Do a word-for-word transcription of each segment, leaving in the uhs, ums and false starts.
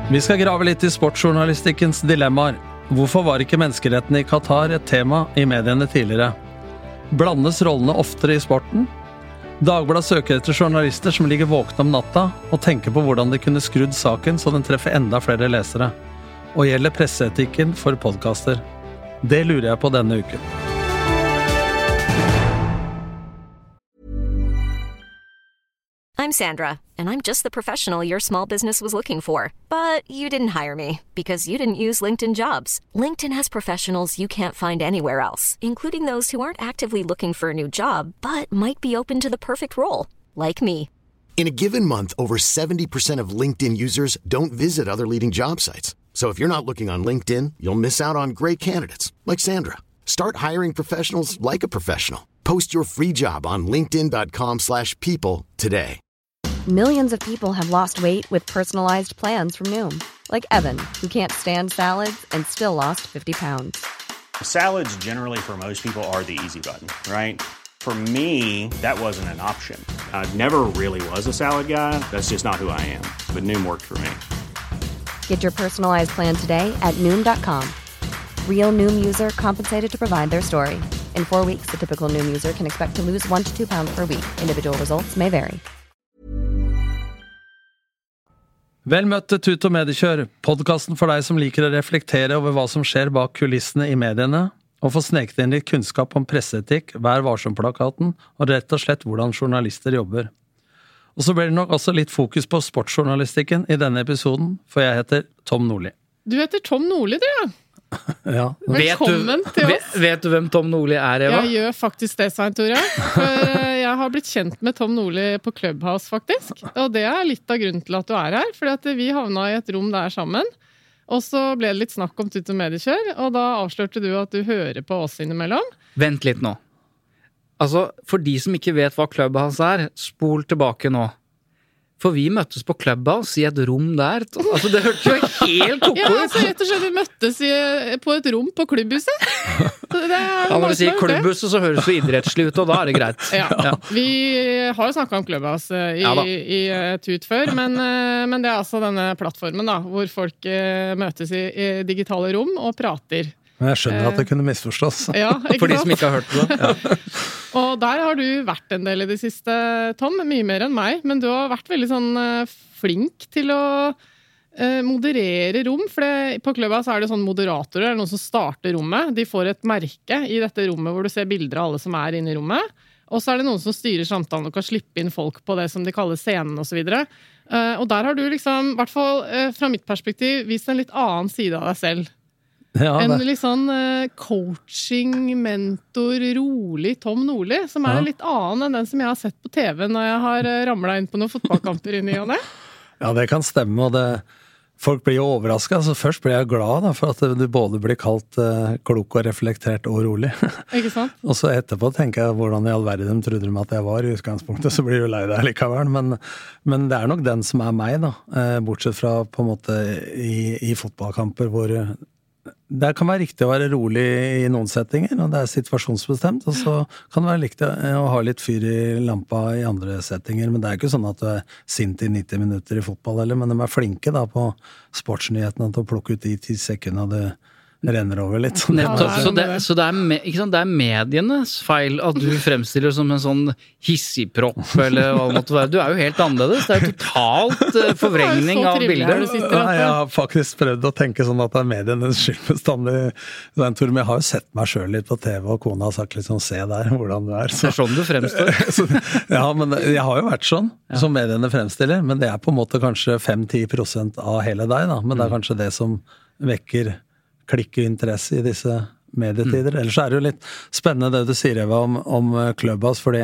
Vi skal grave litt i sportsjournalistikkens dilemmaer. Hvorfor var ikke menneskerettene i Qatar et tema i mediene tidligere? Blandes rollene oftere i sporten? Dagbladet søker etter journalister som ligger våkne om natta og tenker på hvordan de kunne skrudd saken så den treffer enda flere lesere. Og gjelder presseetikken for podcaster. Det lurer jeg på denne uken. I'm Sandra, and I'm just the professional your small business was looking for. But you didn't hire me because you didn't use LinkedIn Jobs. LinkedIn has professionals you can't find anywhere else, including those who aren't actively looking for a new job, but might be open to the perfect role, like me. In a given month, over seventy percent of LinkedIn users don't visit other leading job sites. So if you're not looking on LinkedIn, you'll miss out on great candidates, like Sandra. Start hiring professionals like a professional. Post your free job on linkedin.com slash people today. Millions of people have lost weight with personalized plans from Noom. Like Evan, who can't stand salads and still lost fifty pounds. Salads generally for most people are the easy button, right? For me, that wasn't an option. I never really was a salad guy. That's just not who I am. But Noom worked for me. Get your personalized plan today at Noom dot com. Real Noom user compensated to provide their story. In four weeks, the typical Noom user can expect to lose one to two pounds per week. Individual results may vary. Vel møtt til Tut og Mediekjør, podcasten for deg som liker å reflektere over hva som skjer bak kulissene i mediene, og få sneket inn litt kunnskap om presseetikk, Vær varsom-plakaten, og rett og slett hvordan journalister jobber. Og så blir det nok også litt fokus på sportsjournalistikken i denne episoden, for jeg heter Tom Nordli. Du heter Tom Nordli, du, ja. Ja. Velkommen vet du, til oss. Vet, vet du hvem Tom Nordli er, Eva? Jeg gjør faktisk det, Svein Tore. For jeg har blitt kjent med Tom Nordli på Clubhouse, faktisk. Og det er litt av grunnen til at du er her, fordi at vi havna i et rom der sammen. Og så ble det litt snakk om Tut og Mediekjør, og da avslørte du at du hører på oss innimellom. Vent litt nå. Altså, for de som ikke vet hva Clubhouse er, spol tilbake nå. For vi møttes på Clubhouse i et rom der. Altså, det hørte jo helt koko ut. Ja, altså, rett og slett vi møttes i, på et rom på klubbhuset. Det er ja, når du sier klubbhuset, så høres det idrettslig ut, og da er det greit. Ja, ja. Vi har jo snakket om Clubhouse i, ja, i, i Tut før, men, men det er altså denne plattformen da, hvor folk møtes i, i digitale rom og prater. Men jeg skjønner at det kunne misforstås. Ja, for de som ikke har hørt det. Ja. Og der har du vært en del i det siste, Tom, mye mer enn meg, men du har vært veldig sånn flink til å eh, moderere rom, for det, på Clubhouse er det sånn moderatorer, noen som starter rommet, de får et merke i dette rommet hvor du ser bilder av alle som er inne i rommet, og så er det noen som styrer samtalen og kan slippe inn folk på det som de kaller scenen og så videre. Eh, og der har du liksom, i hvert fall eh, fra mitt perspektiv, vist en litt annen side av deg selv. Ja, en litt sånn uh, coaching, mentor, rolig Tom Nordli, som er ja. Litt annen enn den som jeg har sett på T V når jeg har uh, ramlet inn på noen fotballkamper inni og det. Ja, det kan stemme, og det, folk blir jo overrasket. Altså, først blir jeg glad da, for at du både blir kalt uh, klok og reflektert og rolig. Ikke sant? Og så etterpå tenker jeg hvordan i all verden trodde de at jeg var i utgangspunktet, så blir du lei deg likevel. Men, men det er nok den som er meg da, uh, bortsett fra på en måte i, i fotballkamper hvor det kan være riktig å være rolig i noen settinger, og det er situasjonsbestemt, og så kan det være riktig å ha litt fyr i lampa i andre settinger, men det er ikke sånn at du er sint i nitti minutter i fotball, eller, men de er flinke da på sportsnyhetene til å plukke ut de ti sekundene det renner over litt. Nettopp, så, det, så det, er, ikke sant, det er medienes feil at du fremstiller som en sånn hissigpropp, eller hva det måtte være. Du er jo helt annerledes. Det er jo totalt uh, forvrengning av bilder. Ja, jeg har faktisk prøvd å tenke sånn at det er medienes skyld bestandig. Jeg har jo sett meg selv litt på T V, og kona har sagt litt sånn, se der hvordan du er. Så. Det er sånn du fremstår. så, ja, men jeg har jo vært sånn, ja. Som mediene fremstiller, men det er på en måte kanskje fem til ti prosent av hele deg, da. Men det er kanskje det som vekker klikke interesse i disse medietider. Mm. Ellers er det jo litt spennende det du sier, Eva, om, om Clubhouse, fordi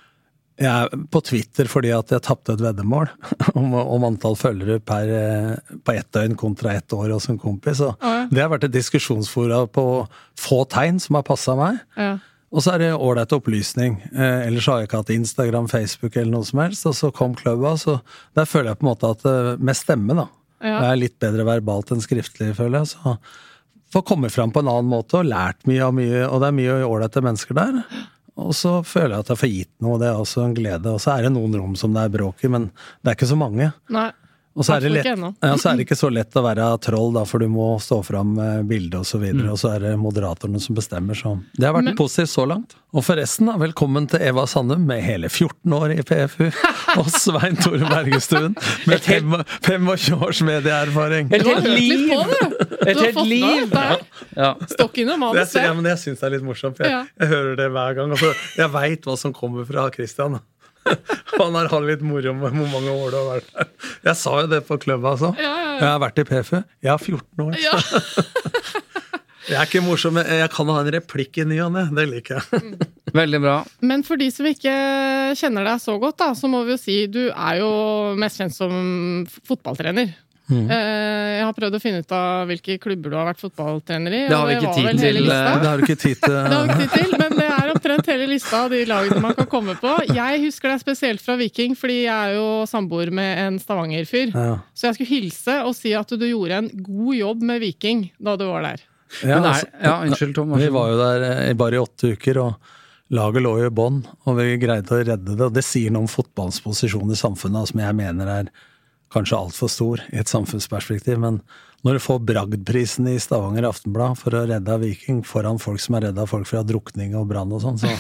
jeg er på Twitter fordi at jeg tappte et veddemål om, om antall følgere per, på ett døgn kontra ett år hos en kompis. Og ja. Det har vært et diskusjonsfora på få tegn som har passet meg. Ja. Og så er det ålreit opplysning. Eh, ellers har jeg ikke hatt Instagram, Facebook eller noe som helst, og så kom Clubhouse, og der føler jeg på en måte at med stemme da. Ja. Det er litt bedre verbalt enn skriftlig, føler jeg, så få komme fram på en annen måte og lært mye av mye, og det er mye ålreite mennesker der. Og så føler jeg at jeg får gitt noe, og det er også en glede. Og så er det noen rom som det er bråk i, men det er ikke så mange. Nei. Og så er, det Hvertfall lett, ikke ennå. ja, så er det ikke så lett å være troll, da, for du må stå fram med bilde og så videre, Mm. og så er det moderatorene som bestemmer, så det har vært Men- positivt så langt. Og forresten, da, velkommen til Eva Sandum med hele fjorten år i P F U, og Svein Tore Bergestuen med fem, tjuefem års medieerfaring. Et Du har helt hørt litt liv! på det. Du Et har helt fått med liv! deg dette her. Ja. Stokk innom Det, manus, ja, men jeg synes det er litt morsomt, for jeg, Ja. jeg hører det hver gang, og så jeg vet hva som kommer fra Christian. Han har hatt litt moro med hvor mange år du har vært der. Jeg sa jo det på klubba, altså. Ja, ja, ja. Jeg har vært i P F U. Jeg har fjorten år. Ja. Jeg er ikke morsom, men jeg kan ha en replikk i ny og ne. Det liker jeg. Veldig bra. Men for de som ikke kjenner deg så godt, da, så må vi jo si du er jo mest kjent som f- fotballtrener. Mm. Eh, Jeg har prøvd å finne ut av hvilke klubber du har vært fotballtrener i. Det har og vi ikke var tid vel hele til, lista. eh, Det har du ikke tid til. Det har vi ikke tid til, men det er omtrent hele lista av de lagene man kan komme på. Jeg husker deg spesielt fra Viking, fordi jeg er jo samboer med en Stavanger-fyr. Ja. Så jeg skulle hilse og si at du gjorde en god jobb med Viking da du var der. Ja, Men altså, er, ja, unnskyld, Tom. vær vi så god. var jo der eh, bare i åtte uker, og laget lå jo i bånn, og vi greide å redde det. Og det sier noe om fotballens posisjon i samfunnet, som jeg mener er kanskje alt for stor i et samfunnsperspektiv, men når du får Bragdprisen i Stavanger Aftenblad for å redde av Viking foran folk som er redda av folk fra drukning og brann og sånn, så,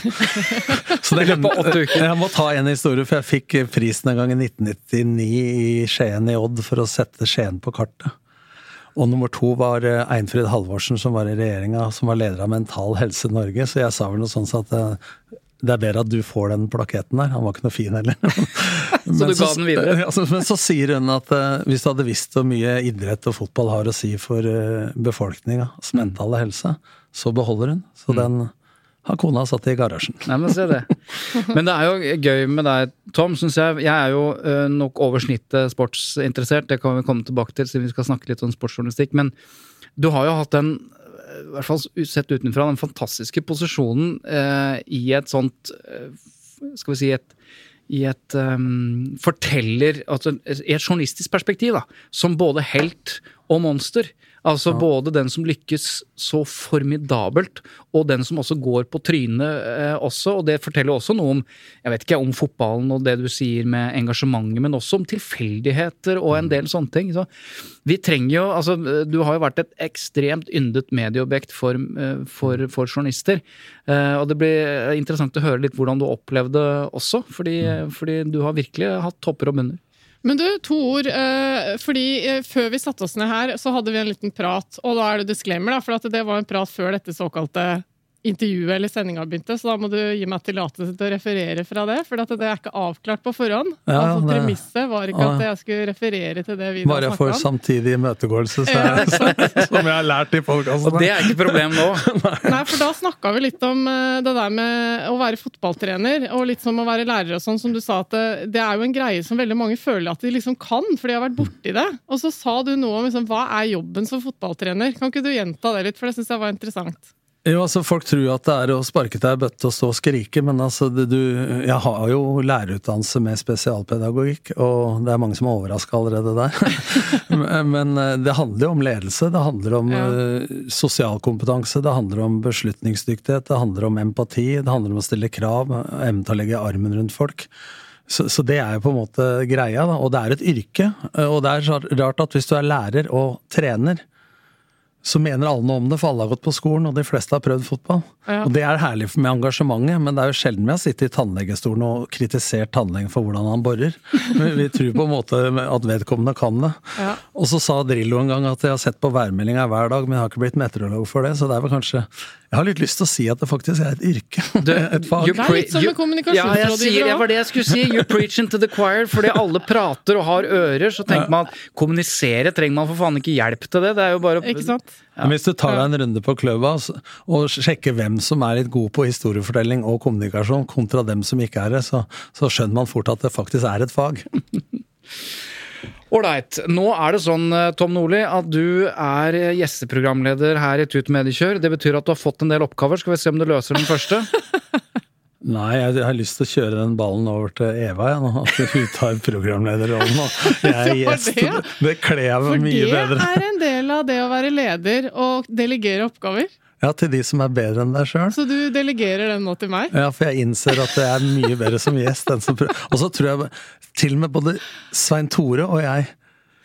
så det, I løpet av åtte uker. Jeg må ta en historie, for jeg fikk prisen en gang i nitten nittini i Skien i Odd for å sette Skien på kartet. Og nummer to var Einfrid Halvorsen, som var i regjeringa, som var leder av Mental Helse Norge, så jeg sa vel noe sånt at det, det er bedre at du får den plaketten der. Han var ikke noe fin heller. Så du ga den videre? Ja, så, men så sier hun at uh, hvis du hadde visst hvor mye idrett og fotball har å si for uh, befolkningas mentale helse, så beholder hun. Så Mm. den har kona satt i garasjen. Nei, men se det. Men det er jo gøy med deg, Tom, synes jeg. Jeg er jo ø, nok over snittet sportsinteressert, det kan vi komme tilbake til siden vi skal snakke litt om sportsjournalistikk, men du har jo hatt den, i hvert fall sett utenfra, den fantastiske posisjonen eh, i et sånt, eh, skal vi si et i et um, forteller, altså i et journalistisk perspektiv da, som både helt og monster. Altså ja. Både den som lykkes så formidabelt, og den som også går på trynet eh, også, og det forteller også noe om, jeg vet ikke, om fotballen og det du sier med engasjementet, men også om tilfeldigheter og en del sånne ting. Så vi trenger jo, altså du har jo vært et ekstremt yndet medieobjekt for, for, for journalister, eh, og det blir interessant å høre litt hvordan du opplevde det også, fordi, fordi du har virkelig hatt topper og bunner. Men du, to ord, eh, fordi eh, før vi satte oss ned her, så hadde vi en liten prat, og da er det disclaimer da, for at det var en prat før dette såkalte intervjuet eller sendinga begynte, så da må du gi meg tillatelse til å referere fra det, for at det er ikke avklart på forhånd. Ja, altså det- premisset var ikke at jeg skulle referere til det vi da Bare for snakket om. samtidig imøtegåelse, så Ja, er, som jeg har lært i podcasten. Og det er ikke problem nå. Nei, for da snakket vi litt om eh, det der med å være fotballtrener, og litt som å være lærer og sånn, som du sa at det, det er jo en greie som veldig mange føler at de liksom kan, for de har vært borti det. Og så sa du noe om liksom, hva er jobben som fotballtrener? Kan ikke du gjenta det litt, for det synes jeg var interessant. Jo, altså folk tror at det er å sparke deg i bøtte og stå og skrike, men altså det, du, jeg har jo lærerutdannelse med spesialpedagogikk, og det er mange som er overrasket allerede der. Men det handler jo om ledelse, det handler om ja. sosial kompetanse, det handler om beslutningsdyktighet, det handler om empati, det handler om å stille krav, evne til å legge armen rundt folk. Så, så det er jo på en måte greia, da. Og det er et yrke, og det er rart at hvis du er lærer og trener, så mener alle noe om det, for alle har gått på skolen, og de fleste har prøvd fotball. Ja. Og det er herlig med engasjementet, men det er jo sjelden vi har sittet i tannlegestolen og kritisert tannlegen for hvordan han borer. Men vi tror på en måte at vedkommende kan det. Ja. Og så sa Drillo en gang at jeg har sett på værmeldinga hver dag, men jeg har ikke blitt meteorolog for det, så det er vel kanskje... Jeg har litt lyst til å si at det faktisk er et yrke, du, et fag. Det er litt som med kommunikasjonsrådgiver. Ja, jeg sier, det var det jeg skulle si, you're preaching to the choir, fordi alle prater og har ører, så tenker man at kommunisere trenger man for faen ikke hjelp til det, det er jo bare... Ikke sant? Ja. Men hvis du tar deg en runde på klubba og sjekker hvem som er litt god på historiefortelling og kommunikasjon kontra dem som ikke er det, så, så skjønner man fort at det faktisk er et fag. Alright, nå er det sånn, Tom Nordli, at du er gjesteprogramleder her i Tut Mediekjør. Det betyr at du har fått en del oppgaver. Skal vi se om du løser den første? Nei, jeg har lyst til å kjøre den ballen over til Eva, jeg, nå. At hun tar programlederrollen. Jeg er gjest. Det, det kler meg mye bedre. For det er en del av det å være leder og delegere oppgaver. Ja, til de som er bedre enn deg selv. Så du delegerer den nå til meg? Ja, for jeg innser at det er mye bedre som gjest enn som prøver. Og så tror jeg til og med både Svein Tore og jeg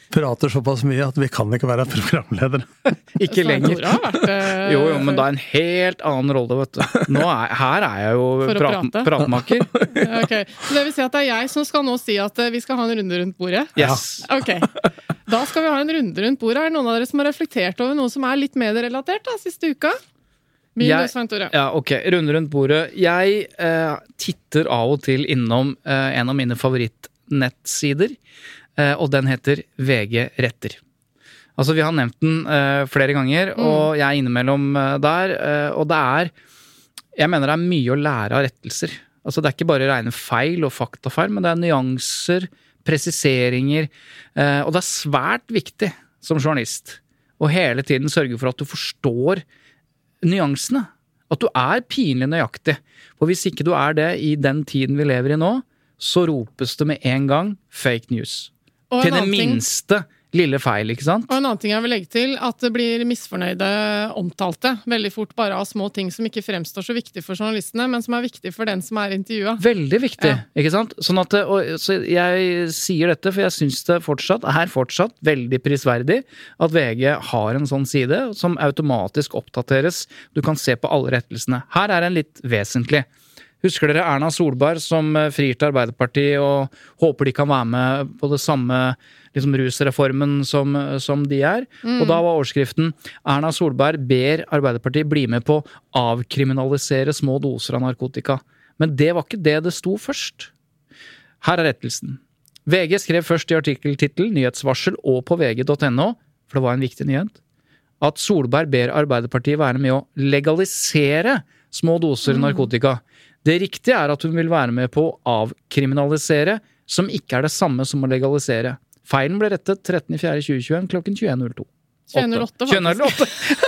prater såpass mye at vi kan ikke være programledere. Ikke lenger. Tore har vært, eh, Jo, jo, men det er en helt annen rolle, vet du. Nå er, her er jeg jo For å prat, prate. pratmaker. Ok, så det vil si at det er jeg som skal nå si at eh, vi skal ha en runde rundt bordet? Yes. Ok, da skal vi ha en runde rundt bordet. Er det noen av dere som har reflektert over noe som er litt medierelatert da, siste uka? Begynn Jeg- du, Svein Tore. Ja, ok. Runde rundt bordet. Jeg eh, titter av og til innom eh, en av mine favorittnettsider, eh, og den heter V G Retter. Altså, vi har nevnt den eh, flere ganger, og jeg er innimellom eh, der, eh, og det er Jeg mener det er mye å lære av rettelser. Altså, det er ikke bare rene feil og faktafeil, men det er nyanser, presiseringer, eh, og det er svært viktig som journalist å hele tiden sørge for at du forstår nyansene. At du er pinlig nøyaktig. For hvis ikke du er det i den tiden vi lever i nå, så ropes det med en gang fake news. Og en Til det annen ting- minste lille feil, ikke sant? Og en annen ting jeg vil legge til, at det blir misfornøyde omtalte veldig fort bare av små ting som ikke fremstår så viktig for journalistene, men som er viktig for den som er intervjuet. Veldig viktig, Ja. ikke sant? Sånn at, det- og, så jeg sier dette, for jeg synes det fortsatt er fortsatt veldig prisverdig at V G har en sånn side som automatisk oppdateres. Du kan se på alle rettelsene. Her er en litt vesentlig. Husker dere Erna Solberg som eh, frir til Arbeiderpartiet og håper de kan være med på det samme liksom, rusreformen som, som de er? Og da var overskriften Erna Solberg ber Arbeiderpartiet bli med på å avkriminalisere små doser av narkotika. Men det var ikke det det sto først. Her er rettelsen. V G skrev først i artikkeltittel, nyhetsvarsel og på V G punktum N O, for det var en viktig nyhet, at Solberg ber Arbeiderpartiet være med å legalisere små doser narkotika. Det riktige er at hun vil være med på å avkriminalisere, som ikke er det samme som å legalisere. Feilen ble rettet trettende april tjueogtjuen klokken tjueen null to. tjueen null åtte, tjueen null åtte.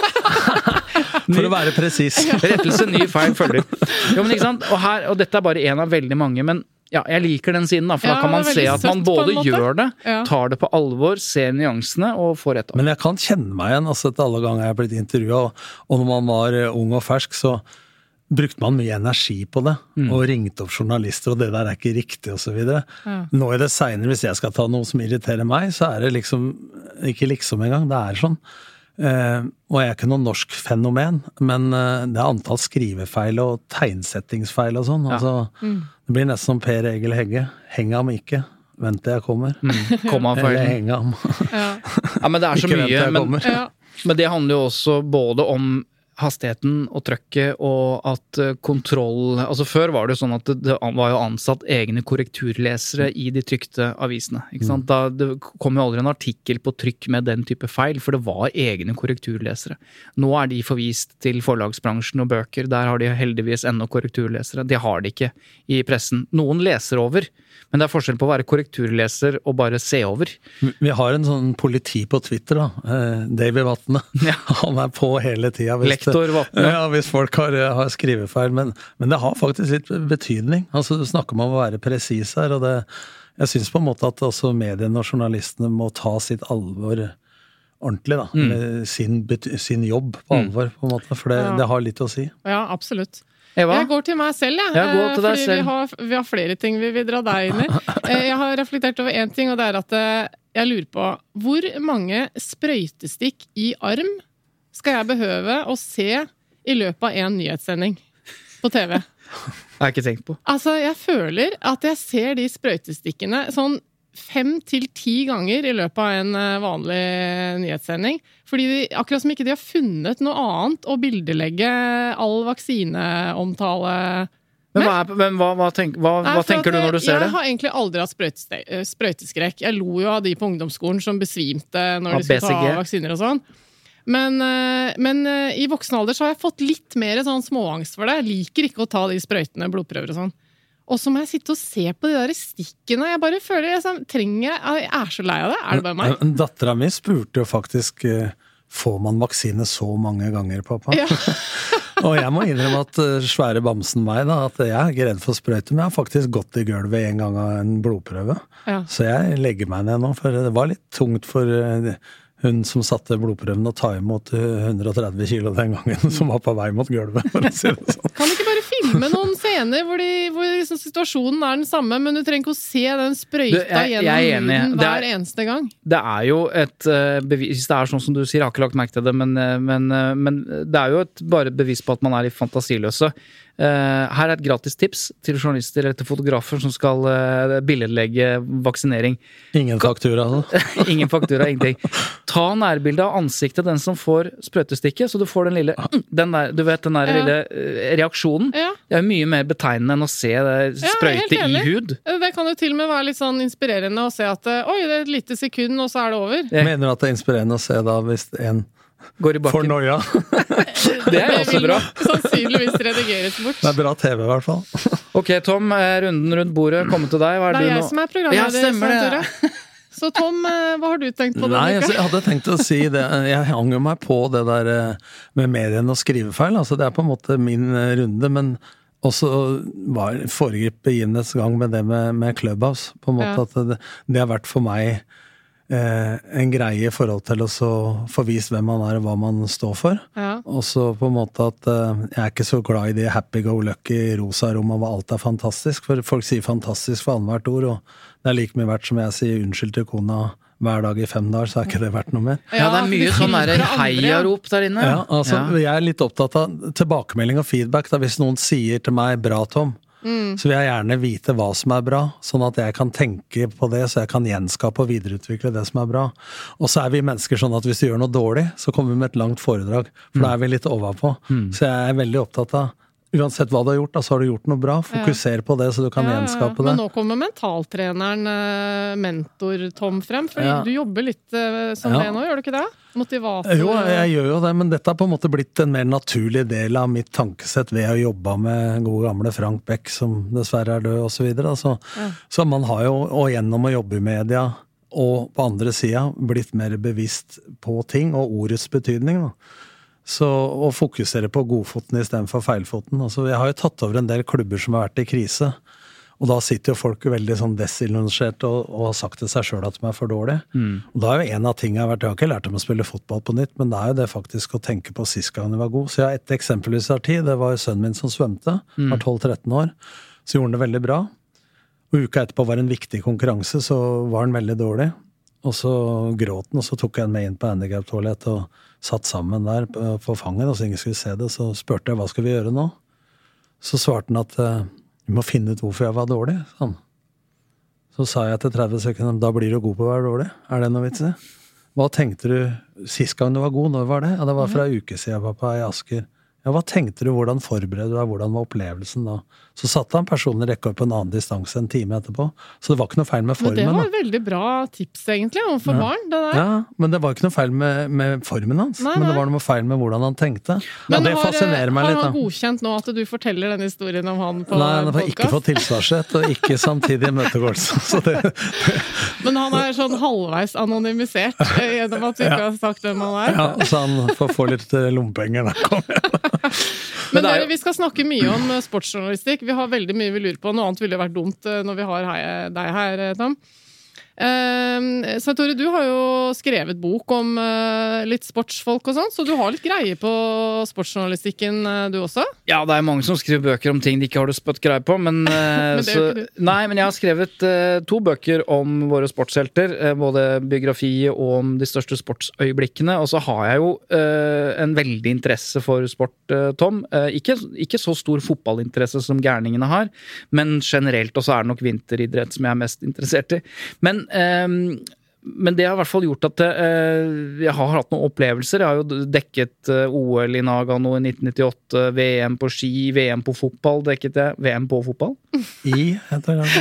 For å være presis. Rettelse, ny feil følger. Jo, men ikke sant? Og, her, og dette er bare en av veldig mange, men ja, jeg liker den siden, da, for Ja, da kan man det er se veldig at man søtt på en både måte. gjør det, Ja. tar det på alvor, ser nyansene og får rett av. Men jeg kan kjenne meg igjen, altså etter alle ganger jeg har blitt intervjuet, og, og når man var eh, ung og fersk, så brukte man mye energi på det, og ringte opp journalister, og det der er ikke riktig, og så videre. Ja. Nå i det senere, hvis jeg skal ta noe som irriterer meg, så er det liksom, ikke liksom engang, det er sånn. Eh, og jeg er ikke noe norsk fenomen, men eh, det er antall skrivefeil og tegnsettingsfeil og sånn. Altså, det blir nesten som Per Egil Hegge. Heng ham ikke, vent til jeg kommer. Kom av Eller feilen. heng ham. Ja. Ja, men det er så Ikke vent til mye, jeg men, kommer. Ja. men det handler jo også både om hastigheten og trøkket, og at eh, kontroll... Altså før var det jo sånn at det, det var jo ansatt egne korrekturlesere i de trykte avisene, ikke sant? Da, det kom jo aldri en artikkel på trykk med den type feil, for det var egne korrekturlesere. Nå er de forvist til forlagsbransjen og bøker, der har de heldigvis ennå korrekturlesere. Det har de ikke i pressen. Noen leser over, men det er forskjell på å være korrekturleser og bare se over. Vi har en sånn politi på Twitter da, eh, David Vatne. Ja. Han er på hele tiden. Hvis Lektor Vatne. Ja, hvis folk har, har skrivefeil, men, men det har faktisk litt betydning. Altså, du snakker om å være presis her, og det, jeg synes på en måte at også mediene og journalistene må ta sitt alvor ordentlig da, eller sin, bety- sin jobb på alvor, på en måte, for det, Ja. det har litt å si. Ja, absolutt. Eva? Jeg går til meg selv, jeg. Ja, gå eh, til deg fordi selv. Vi, har, vi har flere ting vi vil dra deg inn i. Eh, Jeg har reflektert over én ting, og det er at eh, jeg lurer på hvor mange sprøytestikk i arm skal jeg behøve å se i løpet av en nyhetssending på T V? Det har jeg ikke tenkt på. Altså, jeg føler at jeg ser de sprøytestikkene sånn fem til ti ganger i løpet av en eh, vanlig nyhetssending. Fordi de, akkurat som ikke de har funnet noe annet å bildelegge all vaksineomtale. Men hva, er, men hva, hva, tenk, hva, Nei, hva for tenker at, du når du ser jeg det? Jeg har egentlig aldri hatt sprøyteste- eh, sprøyteskrekk. Jeg lo jo av de på ungdomsskolen som besvimte når Av de skulle B C G. ta vaksiner og sånn. Men, eh, men eh, i voksen alder så har jeg fått litt mer sånn småangst for det. Jeg liker ikke å ta de sprøytene, blodprøver og sånn. Og så må jeg sitte og se på de der stikkene. Jeg bare føler jeg sånn, trenger jeg, jeg er så lei av det. Er det bare meg? Men Datteren min spurte jo faktisk, eh, får man vaksine så mange ganger, pappa? Ja. Og jeg må innrømme at eh, svære bamsen meg da, at jeg er ikke redd for sprøyte, men jeg har faktisk gått i gulvet en gang av en blodprøve. Ja. Så jeg legger meg ned nå, for det var litt tungt for eh, hun som satte blodprøven å ta imot hundre og tretti kilo den gangen, som var på vei mot gulvet, for å si det sånn. Kan du ikke bare filme noen, se scener hvor, de, hvor liksom situasjonen er den samme, men du trenger ikke å se den sprøyta Du, jeg- gjennom jeg er enig. huden Det hver er- eneste gang. Det er jo et uh, bevis, det er sånn som du sier, jeg har ikke lagt merke til det, men, uh, men, uh, men det er jo et, bare et bevis på at man er litt fantasiløse. Uh, her er et gratis tips til journalister eller til fotografer som skal uh, billedlegge vaksinering. Ingen faktura, altså. Ingen faktura, ingenting. Ta nærbilde av ansiktet den som får sprøytestikket, så du får den lille, den der, du vet, den der Ja. lille uh, reaksjonen. Ja. Det er mye mer betegnende enn å se det Ja, sprøyte helt i enig. hud. Det kan jo til og med være litt sånn inspirerende å se at oi, det er et lite sekund, og så er det over. Ja. Mener du at det er inspirerende å se da hvis en Går i får bakken. noia? Det er jo også vil bra. nok sannsynligvis redigeres bort. Det er bra T V i hvert fall. Ok, Tom, eh, runden rundt bordet kommer til deg. Hva er Det er du jeg nå? som er programleder. Ja, stemmer det. Svein Tore. Så Tom, eh, hva har du tenkt på Nei, denne altså, uka? jeg hadde tenkt å si det. Jeg hang jo meg på det der eh, med mediene og skrivefeil. Altså, det er på en måte min eh, runde, men også var foregrip begivenhetsgang med det med, med Clubhouse. På en måte Ja. at det, det har vært for meg eh, en greie i forhold til å så få vist hvem man er og hva man står for. Ja. Og så på en måte at eh, jeg er ikke så glad i de happy-go-lucky rosa-rommet hvor alt er fantastisk, for folk sier fantastisk for annethvert ord, og det er like mye verdt som jeg sier unnskyld til kona hver dag i fem dager, så er ikke det verdt noe mer. Ja, det er mye for sånn de der skriver fra andre, ja. heiarop der inne. Ja, altså, Ja. jeg er litt opptatt av tilbakemelding og feedback, da hvis noen sier til meg, bra Tom, så vil jeg gjerne vite hva som er bra, sånn at jeg kan tenke på det, så jeg kan gjenskape og videreutvikle det som er bra. Og så er vi mennesker sånn at hvis du gjør noe dårlig, så kommer vi med et langt foredrag, for da er vi litt overpå. Så jeg er veldig opptatt av, uansett hva du har gjort, da, så har du gjort noe bra, fokuser på det, så du kan Ja, ja, ja. gjenskape det. Men nå kommer mentaltreneren, eh, mentor Tom frem, for Ja. du jobber litt eh, som Ja. det nå, gjør du ikke det? Motivator. Jo, jeg gjør jo det, men dette har på en måte blitt en mer naturlig del av mitt tankesett ved å jobbe med gode gamle Frank Beck, som dessverre er død, og så videre. Så, Ja. så man har jo, og gjennom å jobbe i media, og på andre sida, blitt mer bevisst på ting, og ordets betydning, da. Så å fokusere på godfoten i stedet for feilfoten. Altså, jeg har jo tatt over en del klubber som har vært i krise, og da sitter jo folk veldig sånn desillusjonert og, og har sagt til seg selv at de er for dårlige. Og da er jo en av tingene jeg har vært, jeg har ikke lært dem å spille fotball på nytt, men det er jo det faktisk å tenke på sist gang de var god. Så jeg har et eksempelvis har tid, det var jo sønnen min som svømte, var tolv tretten år, så gjorde han det veldig bra. Og uka etterpå var en viktig konkurranse, så var han veldig dårlig. Og så gråt han, og så tok jeg han med inn på handicap-toalett og satt sammen der på, på fanget, og så ingen skulle se det. Så spurte jeg, hva skal vi gjøre nå? Så svarte han at eh, vi må finne ut hvorfor jeg var dårlig. Sånn. Så sa jeg etter tretti sekunder, da blir du god på å være dårlig. Er det noe vits i? Hva tenkte du sist gang du var god? Når var det? Ja, det var for en uke siden, pappa, i Asker. Ja, hva tenkte du? Hvordan forberedte du deg? Hvordan var opplevelsen da? Så satte han personen rekka opp på en annen distanse en time etterpå. Så det var ikke noe feil med Men formen. det var da. et veldig bra tips, egentlig, overfor barn. Det der. Ja, men det var ikke noe feil med, med formen hans. Nei, Men det nei. var noe feil med hvordan han tenkte. Ja, Men det har, fascinerer meg har litt, han da. godkjent nå at du forteller denne historien om han på Nei, han har ikke podcast? fått tilsvarsrett, og ikke samtidig imøtegåelse. Så det, Men han er sånn halvveis anonymisert eh, gjennom at du ikke har sagt hvem han er. ja, så han får få litt eh, lompenger. Da. Kom igjen. Men det er dere, jo- vi skal snakke mye om eh, sportsjournalistikk. Vi har veldig mye vi lurer på. Noe annet ville vært dumt eh, når vi har hei- deg her, eh, Tom. Uh, så Tore, du har jo skrevet bok om eh, litt sportsfolk og sånn, så du har litt greie på sportsjournalistikken, eh, du også? Ja, det er mange som skriver bøker om ting de ikke har det spøtt greie på, men, eh, Men det er jo så, ikke Nei, men jeg har skrevet eh, to bøker om våre sportshelter, eh, både biografi og om de største sportsøyeblikkene, og så har jeg jo eh, en veldig interesse for sport, eh, Tom. Eh, ikke, ikke så stor fotballinteresse som gærningene har, men generelt, og så er det nok vinteridrett som jeg er mest interessert i. Men Um, men det har i hvert fall gjort at uh, jeg har hatt noen opplevelser. Jeg har jo dekket uh, O L i Nagano i nitten nittiåtte, V M på ski, V M på fotball dekket jeg. V M på fotball? I, heter det.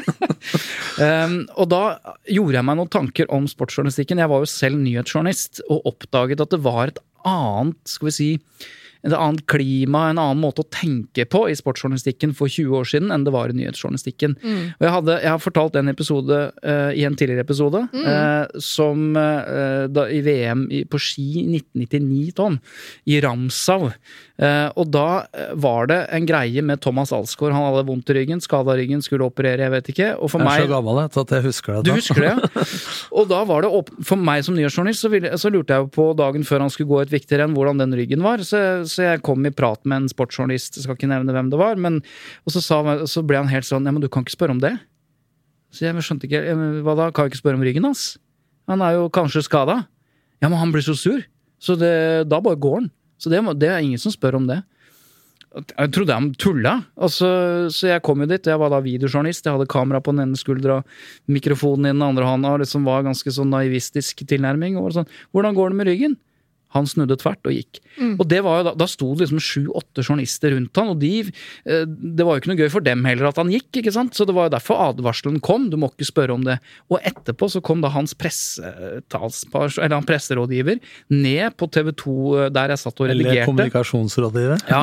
Um, og da gjorde jeg meg noen tanker om sportsjournalistikken. Jeg var jo selv nyhetsjournalist og oppdaget at det var et annet, skal vi si, et annet klima, en annen måte å tenke på i sportsjournalistikken for tjue år siden enn det var i nyhetsjournalistikken. Mm. Og jeg, hadde, jeg har fortalt en episode uh, i en tidligere episode mm. uh, som uh, da, i V M i, på ski i nitten nittini, Tom, i Ramsau. Uh, og da var det en greie med Thomas Alsgaard. Han hadde vondt i ryggen, skadet ryggen, skulle operere, jeg vet ikke. Og for jeg er meg, så gammel jeg, at jeg husker det. du husker det, ja. Og da var det, for meg som nyhetsjournalist, så, ville, så lurte jeg på dagen før han skulle gå et viktig renn, hvordan den ryggen var. Så så jeg kom i prat med en sportsjournalist, jeg skal ikke nevne hvem det var, men, og så, sa, så ble han helt sånn, ja, men du kan ikke spørre om det. Så jeg skjønte ikke, hva da, kan jeg ikke spørre om ryggen hans? Han er jo kanskje skadet. Ja, men han blir så sur, så det, da bare går han. Så det, det er ingen som spør om det. Jeg trodde han tulla, altså, så jeg kom jo dit, jeg var da videojournalist, jeg hadde kamera på den ene skuldra, mikrofonen i den andre hånda, og liksom var ganske sånn naivistisk tilnærming, og sånn, hvordan går det med ryggen? Han snudde tvert og gikk. Mm. Og det var jo da, da stod det liksom sju-åtte journalister rundt han, og de, det var jo ikke noe gøy for dem heller at han gikk, ikke sant? Så det var jo derfor advarselen kom, du må ikke spørre om det. Og etterpå så kom da hans pressetalspar, eller han presserådgiver, ned på T V to, der jeg satt og redigerte. Eller kommunikasjonsrådgiver. Ja,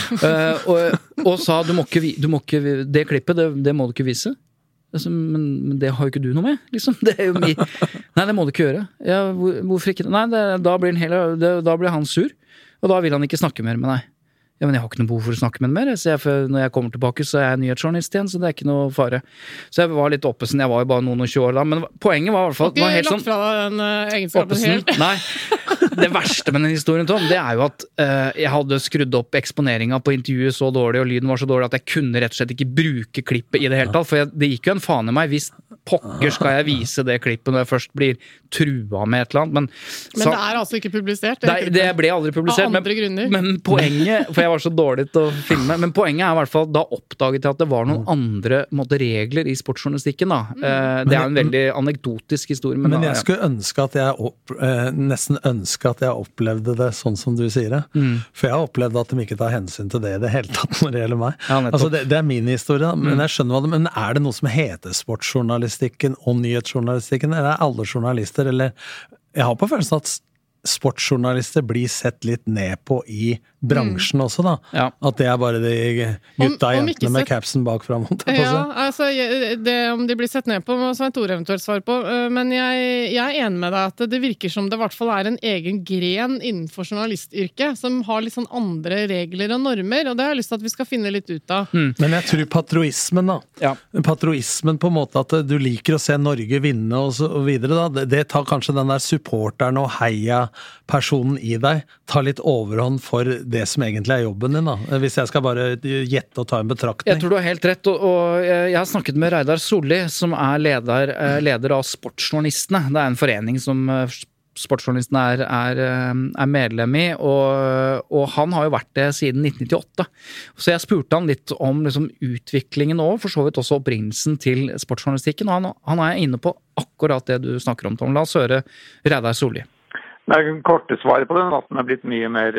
og, og sa, du må ikke, du må ikke, det klippet, det, det må du ikke vise. Altså, men, men det har jo ikke du noe med, liksom. Det er jo mi... Nei, det må du ikke gjøre. Ja, hvor, hvorfor ikke? Nei, det, da, blir han hele, det, da blir han sur, og da vil han ikke snakke mer med deg. Ja, men jeg har ikke noe behov for å snakke med den mer, så jeg, for når jeg kommer tilbake så er jeg nyhetsjournalist igjen, så det er ikke noe fare. Så jeg var litt oppesen, jeg var jo bare noen og tjue år da, men poenget var i hvert fall... Har ikke sånn, lagt fra deg den uh, egenskapen helt? Nei, det verste med den historien, Tom, det er jo at uh, jeg hadde skrudd opp eksponeringen på intervjuet så dårlig, og lyden var så dårlig at jeg kunne rett og slett ikke bruke klippet i det hele tatt, for jeg, det gikk jo en faen i meg hvis pokker skal jeg vise det klippet når jeg først blir trua med et eller annet, men... Men så, det er altså ikke publisert? Det, det ble aldri publisert, men, men poenget, for jeg var så dårlig til å filme, men poenget er i hvert fall, da oppdaget jeg at det var noen andre måte, regler i sportsjournalistikken da. Mm. Eh, det er en veldig anekdotisk historie. Men, men da, jeg skulle ønske at jeg opp, eh, nesten ønske at jeg opplevde det sånn som du sier det. Mm. For jeg har opplevd at de ikke tar hensyn til det i det hele tatt når det gjelder meg. Ja, altså, det, det er min historie, mm. men jeg skjønner hva det, men er det noe som heter sportsjournalistikken og nyhetsjournalistikken, eller er alle journalister, eller jeg har på følelsen at sportsjournalister blir sett litt ned på i bransjen mm. også da. Ja. At det er bare de gutta og jentene med capsen bak frem. Ja, altså, det, om de blir sett ned på, må Svein Tore eventuelt svare på, men jeg, jeg er enig med deg at det virker som det i hvert fall er en egen gren innenfor journalistyrket, som har litt sånn andre regler og normer, og det har jeg lyst til at vi skal finne litt ut av. Mm. Men jeg tror patroismen da, ja. patroismen på en måte at du liker å se Norge vinne og så videre da, det, det tar kanskje den der supporteren og heia personen i deg, tar litt overhånd for det som egentlig er jobben din da, hvis jeg skal bare gjette og ta en betraktning. Jeg tror du har helt rett, og, og jeg har snakket med Reidar Solli, som er leder, leder av Sportsjournalistene. Det er en forening som sportsjournalistene er, er, er medlem i, og, og han har jo vært det siden nitten nittiåtte. Så jeg spurte han litt om liksom, utviklingen og for så vidt også opprinnelsen til sportsjournalistikken, og han, han er inne på akkurat det du snakker om, Tom. La oss høre Reidar Solli. Det er en korte svar på den, at den er blitt mye mer,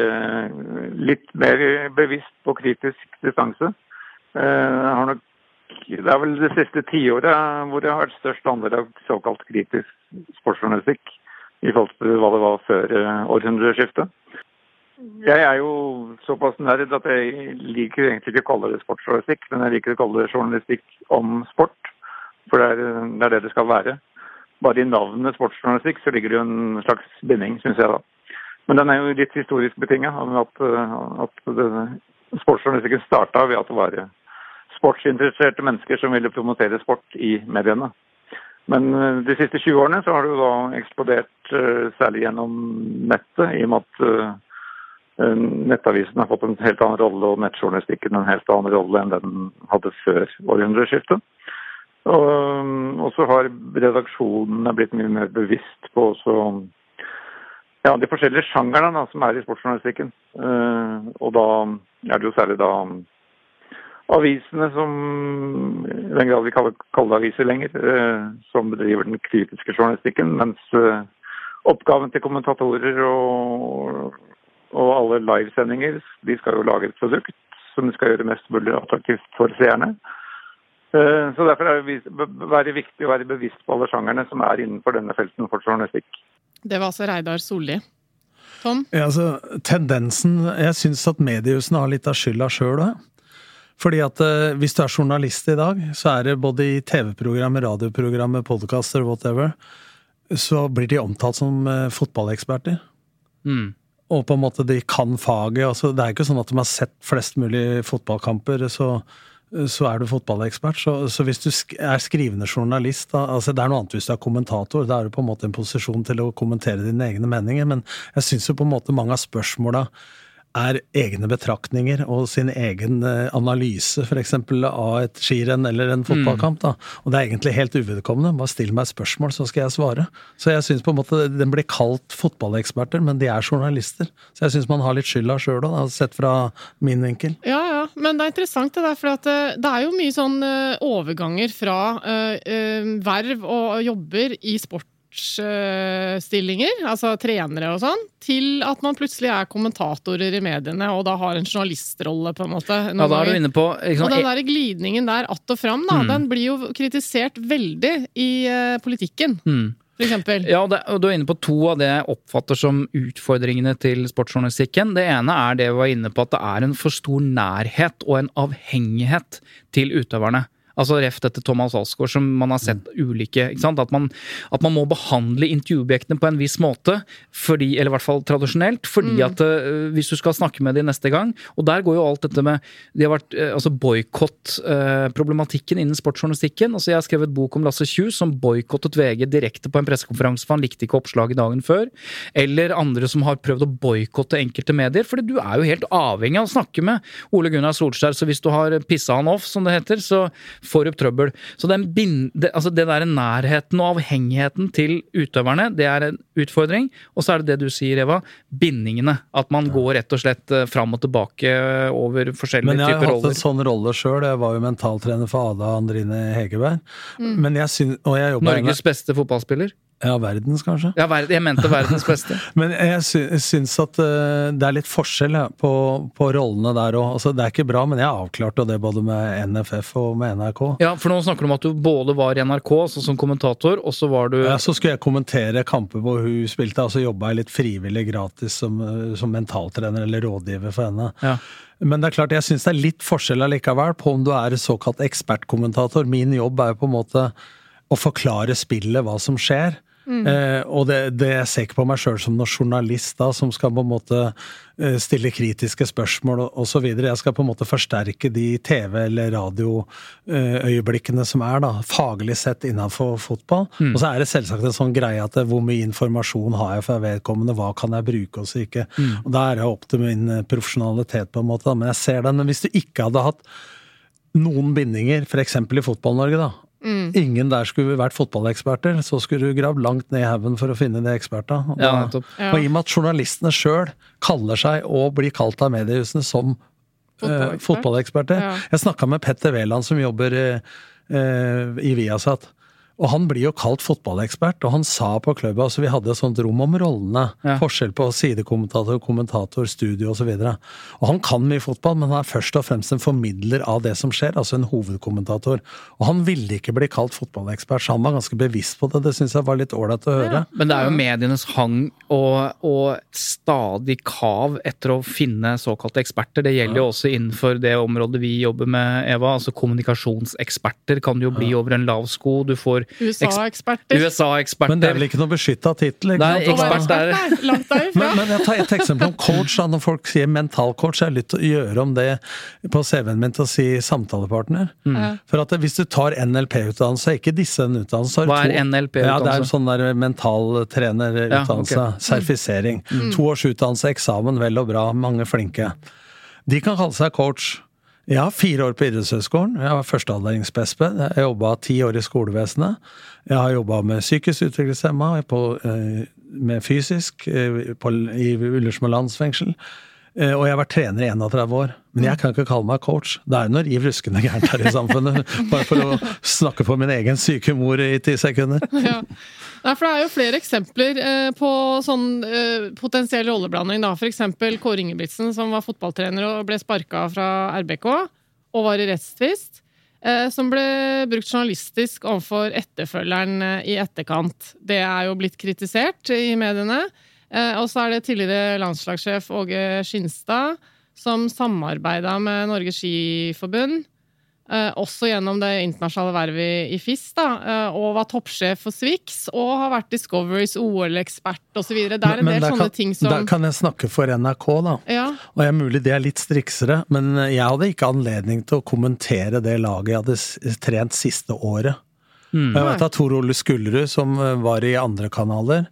litt mer bevisst på kritisk distanse. Jeg har nok, det er vel det siste tiåret hvor det har vært størst andel av såkalt kritisk sportsjournalistikk i forhold til hva det var før århundreskiftet. Jeg er jo såpass nerd at jeg liker egentlig ikke å kalle det sportsjournalistikk, men jeg liker å kalle det journalistikk om sport, for det er det er det, det skal være. Bare i navnet sportsjournalistikk så ligger det jo en slags binding, synes jeg da. Men den er jo litt historisk betinget, at, at sportsjournalistikken startet ved at det var sportsinteresserte mennesker som ville promotere sport i mediene. Men de siste tjue årene så har det jo da eksplodert særlig gjennom nettet, i og med at nettavisen har fått en helt annen rolle, og nettjournalistikken en helt annen rolle enn den hadde før århundreskiftet. Og, og så har redaksjonen blitt mye mer bevisst på også, ja, de forskjellige sjangerne da, som er i sportsjournalistikken. Uh, og da er det jo særlig da avisene som, i den grad vi kaller, kaller aviser lenger, uh, som bedriver den kritiske journalistikken, mens uh, oppgaven til kommentatorer og, og alle livesendinger, de skal jo lage et produkt som skal gjøre mest mulig attraktivt for seerne. Så derfor er det veldig viktig å være bevisst på alle sjangerne som er innenfor denne felten for journalistikk. Det var altså Reidar Solli. Tom? Ja, altså, tendensen, jeg synes at mediehusene har litt av skylda selv da. Fordi at uh, hvis du er journalist i dag, så er det både i T V-programmer, radioprogrammer, podcaster, whatever, så blir de omtalt som uh, fotballeksperter. Mm. Og på en måte de kan faget, altså, det er ikke sånn at de har sett flest mulig fotballkamper, så så er du fotballekspert, så, så hvis du sk- er skrivende journalist, da, altså det er noe annet hvis du er kommentator, da er du på en måte en posisjon til å kommentere dine egne meninger, men jeg synes jo på en måte mange av spørsmålene er egne betraktninger og sin egen analyse, for eksempel av et skirenn eller en fotballkamp. Da. Og det er egentlig helt uvedkommende. Bare still meg et spørsmål, så skal jeg svare. Så jeg synes på en måte den blir kalt fotballeksperter, men de er journalister. Så jeg synes man har litt skylda selv, da, sett fra min vinkel. Ja, ja, men det er interessant det der, for at det er jo mye sånn overganger fra uh, verv og jobber i sport stillinger, altså trenere og sånn, til at man plutselig er kommentatorer i mediene, og da har en journalistrolle på en måte. Ja, da er du inne på... Liksom, og den der glidningen der, att og fram, da, mm. den blir jo kritisert veldig i uh, politikken, mm. for eksempel. Ja, og, det, og du er inne på to av det jeg oppfatter som utfordringene til sportsjournalistikken. Det ene er det vi var inne på, at det er en for stor nærhet og en avhengighet til utøverne. Altså ref etter Thomas Alsgaard, som man har sett ulike, ikke sant? At man, at man må behandle intervjuobjektene på en viss måte, fordi, eller i hvert fall tradisjonelt, fordi mm. at uh, hvis du skal snakke med dem neste gang, og der går jo alt dette med, det har vært uh, altså boykott-problematikken uh, innen sportsjournalistikken. Altså jeg har skrevet bok om Lasse Kjus, som boykottet V G direkte på en pressekonferanse, for han likte ikke oppslaget dagen før, eller andre som har prøvd å boykotte enkelte medier, fordi du er jo helt avhengig av å snakke med Ole Gunnar Solskjær, så hvis du har pisset han off, som det heter, så får opp trøbbel. Så den bind, det, altså det der nærheten og avhengigheten til utøverne, det er en utfordring, og så er det det du sier, Eva, bindingene, at man ja. går rett og slett fram og tilbake over forskjellige typer roller. Men jeg har hatt en sånn rolle selv, jeg var jo mentaltrener for Ada Andrine Hegerberg, mm. men jeg synes, og jeg jobber Norges med, beste fotballspiller? Ja, verdens kanskje. Ja, jeg mente verdens beste. Men jeg syns at uh, det er litt forskjell ja, på, på rollene der også. Altså, det er ikke bra, men jeg avklarte det både med N F F og med N R K. Ja, for nå snakker du om at du både var i N R K altså som kommentator, og så var du... Ja, så skulle jeg kommentere kamper hvor hun spilte, og så jobbet jeg litt frivillig gratis som, som mentaltrener eller rådgiver for henne. Ja. Men det er klart, jeg synes det er litt forskjell allikevel på om du er såkalt ekspertkommentator. Min jobb er jo på en måte å forklare spillet, hva som skjer. Mm. Eh, og det, det jeg ser ikke på meg selv som noen journalist da, som skal på en måte eh, stille kritiske spørsmål og, og så videre. Jeg skal på en måte forsterke de T V- eller radioøyeblikkene eh, som er da, faglig sett innenfor fotball. Mm. Og så er det selvsagt en sånn greie at det, hvor mye informasjon har jeg for vedkommende, hva kan jeg bruke og så ikke. Mm. Og da er det opp til min profesjonalitet på en måte, da. Men jeg ser den. Men hvis du ikke hadde hatt noen bindinger, for eksempel i fotball-Norge da, Mm. ingen der skulle vært fotballeksperter, så skulle du grave langt ned i haven for å finne de eksperter. Og, ja, da, ja. og i og med at journalistene selv kaller seg og blir kalt av mediehusene som uh, fotballeksperter. Ja. Jeg snakket med Petter Veland som jobber uh, i Viasat. Og han blir jo kalt fotballekspert, og han sa på klubben, altså vi hadde et sånt rom om rollene, ja. forskjell på sidekommentator, kommentator, studio og så videre. Og han kan mye fotball, men han er først og fremst en formidler av det som skjer, altså en hovedkommentator. Og han ville ikke bli kalt fotballekspert, så han var ganske bevisst på det. Det synes jeg var litt ålreit å høre. Ja. Men det er jo medienes hang og, og stadig kav etter å finne såkalte eksperter. Det gjelder jo ja. også innenfor det området vi jobber med, Eva, altså kommunikasjonseksperter kan jo bli ja. over en lav sko, du får U S A-eksperter. U S A-eksperter. Men det er vel ikke noe beskyttet titel, ikke Nei, ekspert er langt derifra. Men, men jeg tar et eksempel om coach, da, når folk sier mental coach, jeg har lyst til å gjøre om det på C V-en min til å si samtalepartner. Mm. For at hvis du tar N L P-utdannelse, ikke disse en utdannelse. Hva er N L P-utdannelse? Ja, det er en sånn der mentaltrenerutdannelse, ja, okay. sertifisering. Mm. To års utdannelse, eksamen, vel og bra, mange flinke. De kan kalle seg coach. Jeg har fire år på idrettshøyskolen, jeg var førsteavdelingsbespe, jeg jobbet ti år i skolevesenet, jeg har jobbet med psykisk utviklingshemma, på, med fysisk, på, i Ullersmo landsfengsel, og jeg har vært trener i trettien år, men jeg kan ikke kalle meg coach. Det er noe riv ruskende gærent her i samfunnet, bare for å snakke på min egen syke mor i ti sekunder. Ja. Nei, for det er jo flere eksempler eh, på sånn eh, potensiell rolleblanding da. For eksempel Kåre Ingebrigtsen, som var fotballtrener og ble sparket fra R B K, og var i rettstvist, eh, som ble brukt journalistisk overfor etterfølgeren eh, i etterkant. Det er jo blitt kritisert i mediene. Eh, og så er det tidligere landslagssjef Åge Skinstad, som samarbeidet med Norges Skiforbund, Eh, også gjennom det internasjonale vervet i F I S da, eh, og var toppsjef for Swix, og har vært Discoverys O L-ekspert og så videre. Det er en men, men del sånne kan, ting som... Der kan jeg snakke for N R K da, ja. og jeg er mulig det er litt striksere, men jeg hadde ikke anledning til å kommentere det laget jeg hadde trent siste året. Mm. Jeg vet at Tor Ole Skullerud, som var i andre kanaler,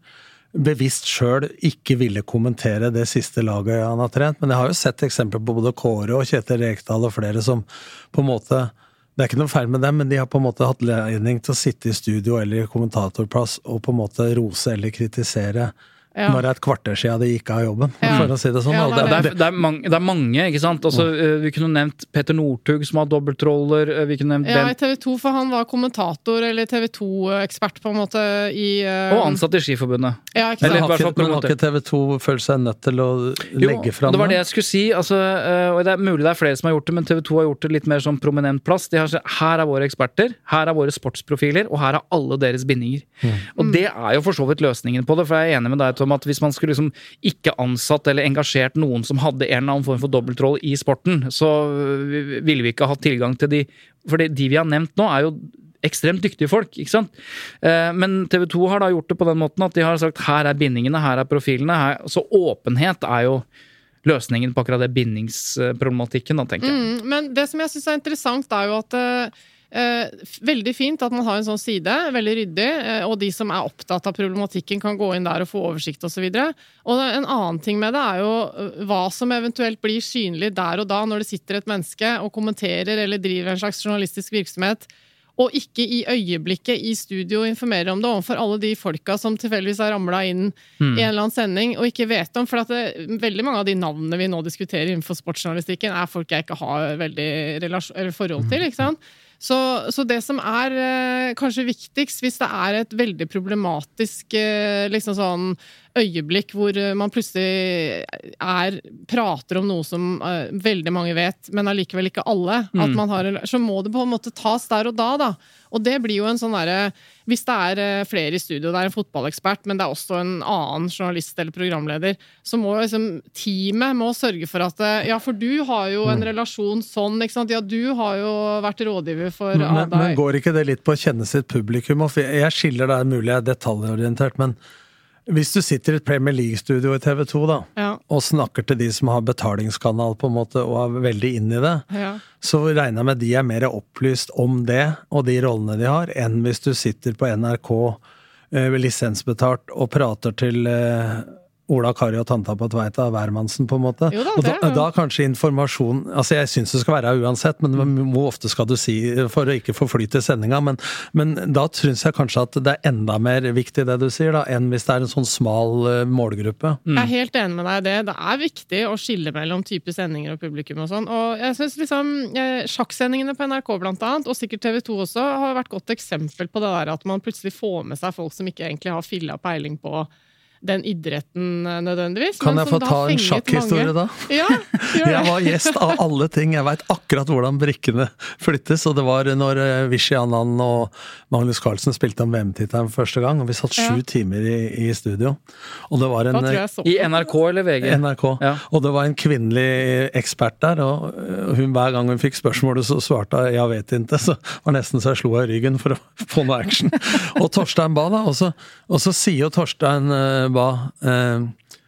bevisst selv ikke ville kommentere det siste laget han har trent, men jeg har jo sett eksempler på både Kåre og Kjetil Rekdal og flere som på en måte, det er ikke noe feil med dem, men de har på en måte hatt ledning til å sitte i studio eller i kommentatorplass og på en måte rose eller kritisere ja. Når det er et kvarter siden de gikk av jobben, ja. For å si det sånn. Ja, det, er, det, er, det, er mange, det er mange, ikke sant? Altså, mm. Vi kunne nevnt Peter Northug som har dobbeltroller, vi kunne nevnt ja, Ben... i T V to, for han var kommentator eller T V to-ekspert på en måte i... Uh... Og ansatt i Skiforbundet. Ja, ikke sant? Men har ikke, men har ikke T V to følt seg nødt til å legge frem det? Jo, det var det jeg skulle si, altså, og det er mulig det er flere som har gjort det, men T V to har gjort det litt mer som prominent plass. De har sagt, her er våre eksperter, her er våre sportsprofiler, og her er alle deres bindinger. Mm. Og det er jo for så vidt løsningen på det, for jeg er enig med deg, Tom, at hvis man skulle liksom ikke ansatt eller engasjert noen som hadde en eller annen form for dobbeltroll i sporten, så ville vi ikke ha tilgang til de, for de vi har nevnt nå er jo ekstremt dyktige folk, ikke sant? Men T V to har da gjort det på den måten at de har sagt, her er bindingene, her er profilene, her, så åpenhet er jo løsningen på akkurat det bindingsproblematikken, da, tenker jeg. Mm, men det som jeg synes er interessant er jo at Eh, veldig fint at man har en sånn side, veldig ryddig, eh, og de som er opptatt av problematikken kan gå inn der og få oversikt og så videre. Og en annen ting med det er jo hva som eventuelt blir synlig der og da når det sitter et menneske og kommenterer eller driver en slags journalistisk virksomhet, og ikke i øyeblikket i studio informerer om det overfor alle de folka som tilfeldigvis har ramlet inn mm. i en eller annen sending og ikke vet om, for at det, veldig mange av de navnene vi nå diskuterer innenfor sportsjournalistikken er folk jeg ikke har veldig relasjon, eller forhold til, ikke sant? Så, så det som er eh, kanskje viktigst, hvis det er et veldig problematisk eh, liksom sånn øyeblikk hvor man plutselig er, prater om noe som eh, veldig mange vet, men allikevel ikke alle, mm. at man har, så må det på en måte tas der og da, da. Og det blir jo en sånn derre, hvis det er eh, flere i studio, det er en fotballekspert, men det er også en annen journalist eller programleder, så må liksom teamet må sørge for at, ja, for du har jo en relasjon sånn, ikke sant? Ja, du har jo vært rådgiver for men, men, men går ikke det litt på å kjenne sitt publikum? Jeg skiller der mulig jeg er detaljorientert, men hvis du sitter i et Premier League-studio i T V to da, ja. Og snakker til de som har betalingskanal på en måte, og er veldig inn i det, ja. Så regner jeg med de er mer opplyst om det, og de rollene de har, enn hvis du sitter på N R K eh, lisensbetalt og prater til eh, Ola, Kari og Tanta på Tveita, Værmannsen på en måte. Jo da, og da, det, ja. da kanskje informasjon, altså jeg synes det skal være uansett, men hvor ofte skal du si for å ikke forflyte sendinga, men, men da synes jeg kanskje at det er enda mer viktig det du sier da, enn hvis det er en sånn smal uh, målgruppe. Mm. Jeg er helt enig med deg i det. Det er viktig å skille mellom type sendinger og publikum og sånn, og jeg synes liksom eh, sjakksendingene på N R K blant annet, og sikkert T V to også, har vært godt eksempel på det der at man plutselig får med seg folk som ikke egentlig har filla peiling på den idretten nødvendigvis. Kan jeg få ta en sjakkhistorie da? Ja, jeg var gjest av alle ting. Jeg vet akkurat hvordan brikkene flyttes, og det var når Vishy Anand og Magnus Carlsen spilte om V M-tittelen første gang, og vi satt sju ja. timer i, i studio. Og det var en... I N R K eller V G? N R K. Ja. Og det var en kvinnelig ekspert der, og hun hver gang hun fikk spørsmålet så svarte jeg, jeg vet ikke, så var nesten så jeg slo av ryggen for å få noe action. Og Torstein ba da, og så, og så sier jo Torstein ba, eh,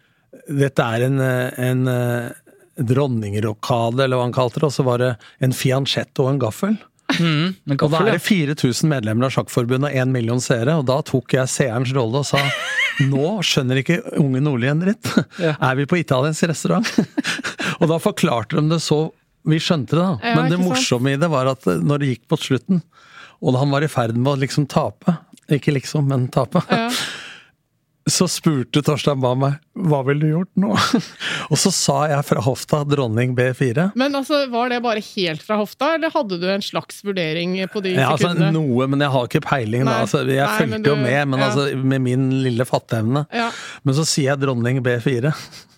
dette er en, en eh, dronningrokade, eller hva han kalte det, og så var det en fianchetto og en gaffel. Mm, en gaffel, og da er det fire tusen medlemmer av Sjakkforbundet og en million seere, og da tok jeg seerens rolle og sa, nå skjønner ikke unge Nordli en dritt. Ja. Er vi på italiensk restaurant? Og da forklarte de det så, vi skjønte det da. Ja, men det morsomme i det var at når det gikk på slutten, og han var i ferd med å liksom tape, ikke liksom, men tape, ja. Så spurte Torstein ba meg, hva ville du gjort nå? Og så sa jeg fra hofta, dronning B fire. Men altså, var det bare helt fra hofta, eller hadde du en slags vurdering på de ja, sekundene? Altså, noe, men jeg har ikke peiling da. Altså, jeg Nei, følte du, jo med, men ja. altså, med min lille fatteevne. Ja. Men så sier jeg dronning B fire.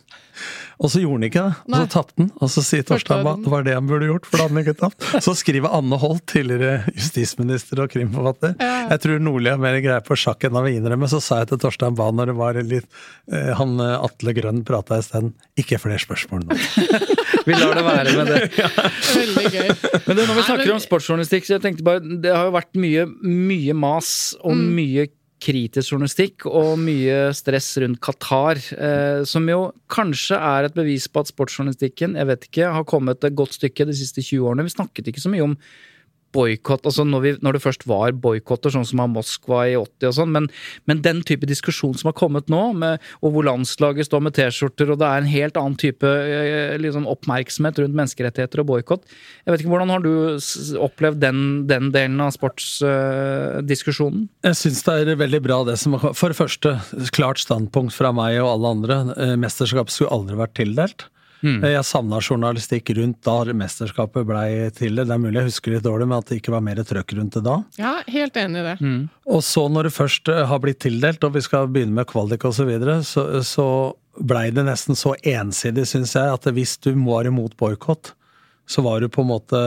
Og så gjorde han ikke det, og så tappte han, og så sier Torstein ba, det var det han burde gjort, for da hadde han ikke tapt. Så skriver Anne Holt, tidligere justisminister og krimforfatter. Ja. Jeg tror Nordli er mer greier på sjakk enn av vinere, men så sa jeg til Torstein ba, når det var litt, eh, han Atle Grønn pratet i stedet, ikke flere spørsmål nå. Vi lar det være med det. Ja. Veldig gøy. Men det, når vi snakker om sportsjournalistikk, så jeg tenkte bare, det har jo vært mye, mye mas og mm. mye kritisk journalistikk og mye stress rundt Qatar, eh, som jo kanskje er et bevis på at sportsjournalistikken, jeg vet ikke, har kommet et godt stykke de siste tjue årene. Vi snakket ikke så mye om boykott, altså når, vi, når det først var boykotter, sånn som av Moskva i åtti og sånn, men, men den type diskusjon som har kommet nå, med, og hvor landslaget står med t-skjorter, og det er en helt annen type liksom, oppmerksomhet rundt menneskerettigheter og boykott. Jeg vet ikke, hvordan har du opplevd den, den delen av sportsdiskusjonen? Uh, jeg synes det er veldig bra det som, for det første, klart standpunkt fra meg og alle andre, uh, mesterskapet skulle aldri vært tildelt. Mm. Jeg savnet journalistikk rundt da mesterskapet ble til det. Det er mulig jeg husker litt dårlig, men at det ikke var mer trøkk rundt det da. Ja, helt enig i det. Mm. Og så når det først har blitt tildelt, og vi skal begynne med kvalik og så videre, så, så ble det nesten så ensidig, synes jeg, at hvis du var imot boykott, så var du på en måte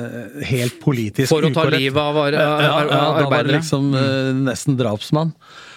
helt politisk ukorrekt. For å ta livet av ar- ar- ar- ja, ja, arbeidere. Da var det liksom mm. nesten drapsmann.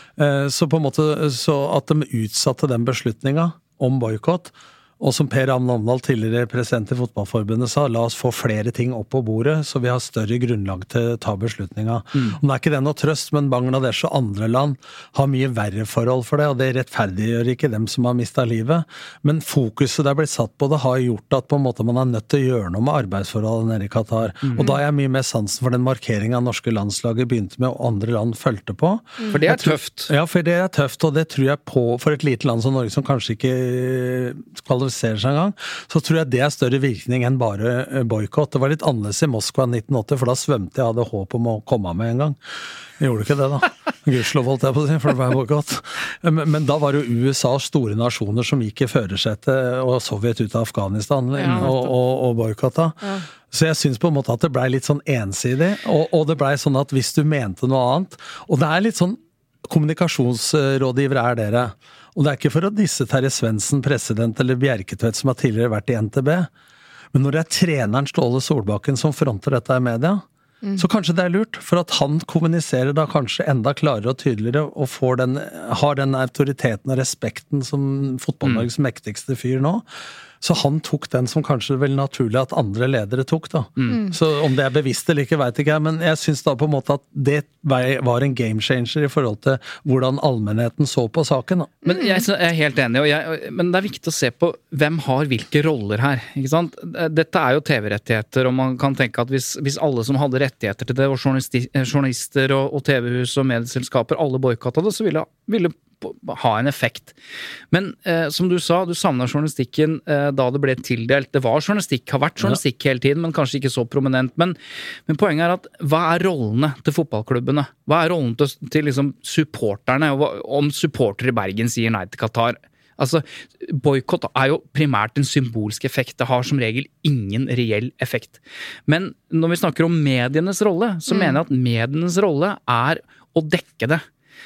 Så på en måte, så at de utsatte den beslutningen om boykott, og som Per Amne Omdal, tidligere president i Fotballforbundet, sa, la oss få flere ting opp på bordet, så vi har større grunnlag til å ta beslutninger. Mm. Og det er ikke det noe trøst, men Bangladesh og andre land har mye verre forhold for det, og det rettferdiggjør ikke dem som har mistet livet. Men fokuset der blitt satt på det har gjort at på en måte man er nødt til å gjøre noe med arbeidsforholdet nede i Qatar. Mm. Og da er jeg mye mer sansen for den markeringen av norske landslaget begynte med, og andre land følte på. Mm. For det er tøft. Ja, for det er tøft, og det tror jeg på for et lite land som Norge, som kanskje ikke kvalifiserer ser seg en gang, så tror jeg det er større virkning enn bare boykott. Det var litt annerledes i Moskva nitten åtti, for da svømte jeg, hadde håp om å komme med en gang. Jeg gjorde ikke det da. Gudslov holdt jeg på å si, for det var boykott. Men, men da var det jo U S A store nasjoner som gikk i førersetet, og Sovjet ut av Afghanistan, ja, og, og, og boykotta. Ja. Så jeg synes på en måte at det ble litt sånn ensidig, og, og det ble sånn at hvis du mente noe annet, og det er litt sånn kommunikasjonsrådgivere er dere, og det er ikke for å disse Terje Svendsen, president, eller Bjerketvedt, som har tidligere vært i N T B, men når det er treneren Ståle Solbakken som fronter dette i media, mm. så kanskje det er lurt, for at han kommuniserer da kanskje enda klarere og tydeligere, og får den, har den autoriteten og respekten som fotball-Norges mm. mektigste fyr nå. Så han tok den som kanskje vel naturlig at andre ledere tok da. Mm. Så om det er bevisst eller ikke, vet ikke jeg, men jeg synes da på en måte at det var en game changer i forhold til hvordan allmennheten så på saken da. Men jeg er helt enig, og jeg, men det er viktig å se på hvem har hvilke roller her, ikke sant? Dette er jo T V-rettigheter, og man kan tenke at hvis, hvis alle som hadde rettigheter til det, og journalister og, og T V-hus og medieselskaper, alle boykottet det, så ville, ville ha en effekt. Men eh, som du sa, du savnet journalistikken eh, da det ble tildelt. Det var journalistikk, har vært journalistikk hele tiden, men kanskje ikke så prominent. Men, men poenget er at hva er rollene til fotballklubbene? Hva er rollen til, til liksom supporterne? Om supportere i Bergen sier nei til Qatar? Altså, boykott er jo primært en symbolsk effekt. Det har som regel ingen reell effekt. Men når vi snakker om medienes rolle, så mm. mener jeg at medienes rolle er å dekke det.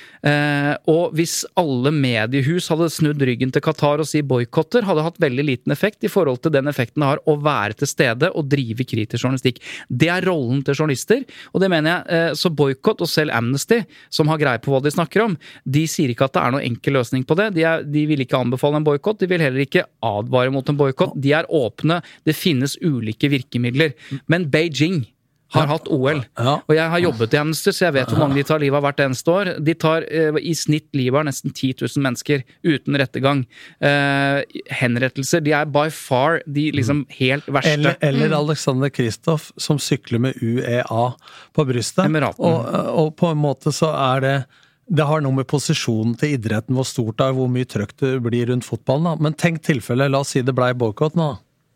Uh, og hvis alle mediehus hadde snudd ryggen til Qatar og si boykotter, hadde hatt veldig liten effekt i forhold til den effekten det har å være til stede og drive kritisk journalistikk. Det er rollen til journalister, og det mener jeg, uh, så boykott og selv Amnesty, som har greie på hva de snakker om, de sier ikke at det er noen enkel løsning på det. De, er, de vil ikke anbefale en boykott, de vil heller ikke advare mot en boykott. De er åpne, det finnes ulike virkemidler. Men Beijing har ja. hatt O L, ja. og jeg har jobbet i Amnesty, så jeg vet hvor mange de tar livet av hvert eneste år. De tar eh, i snitt livet av nesten ti tusen mennesker uten rettegang. Eh, henrettelser, de er by far de liksom helt verste. Eller, eller Alexander Kristoff som sykler med U E A på brystet. Og, og på en måte så er det det har noe med posisjonen til idretten, hvor stort det er, hvor mye trøkk det blir rundt fotballen. Da. Men tenk tilfelle, la oss si det ble boykott nå.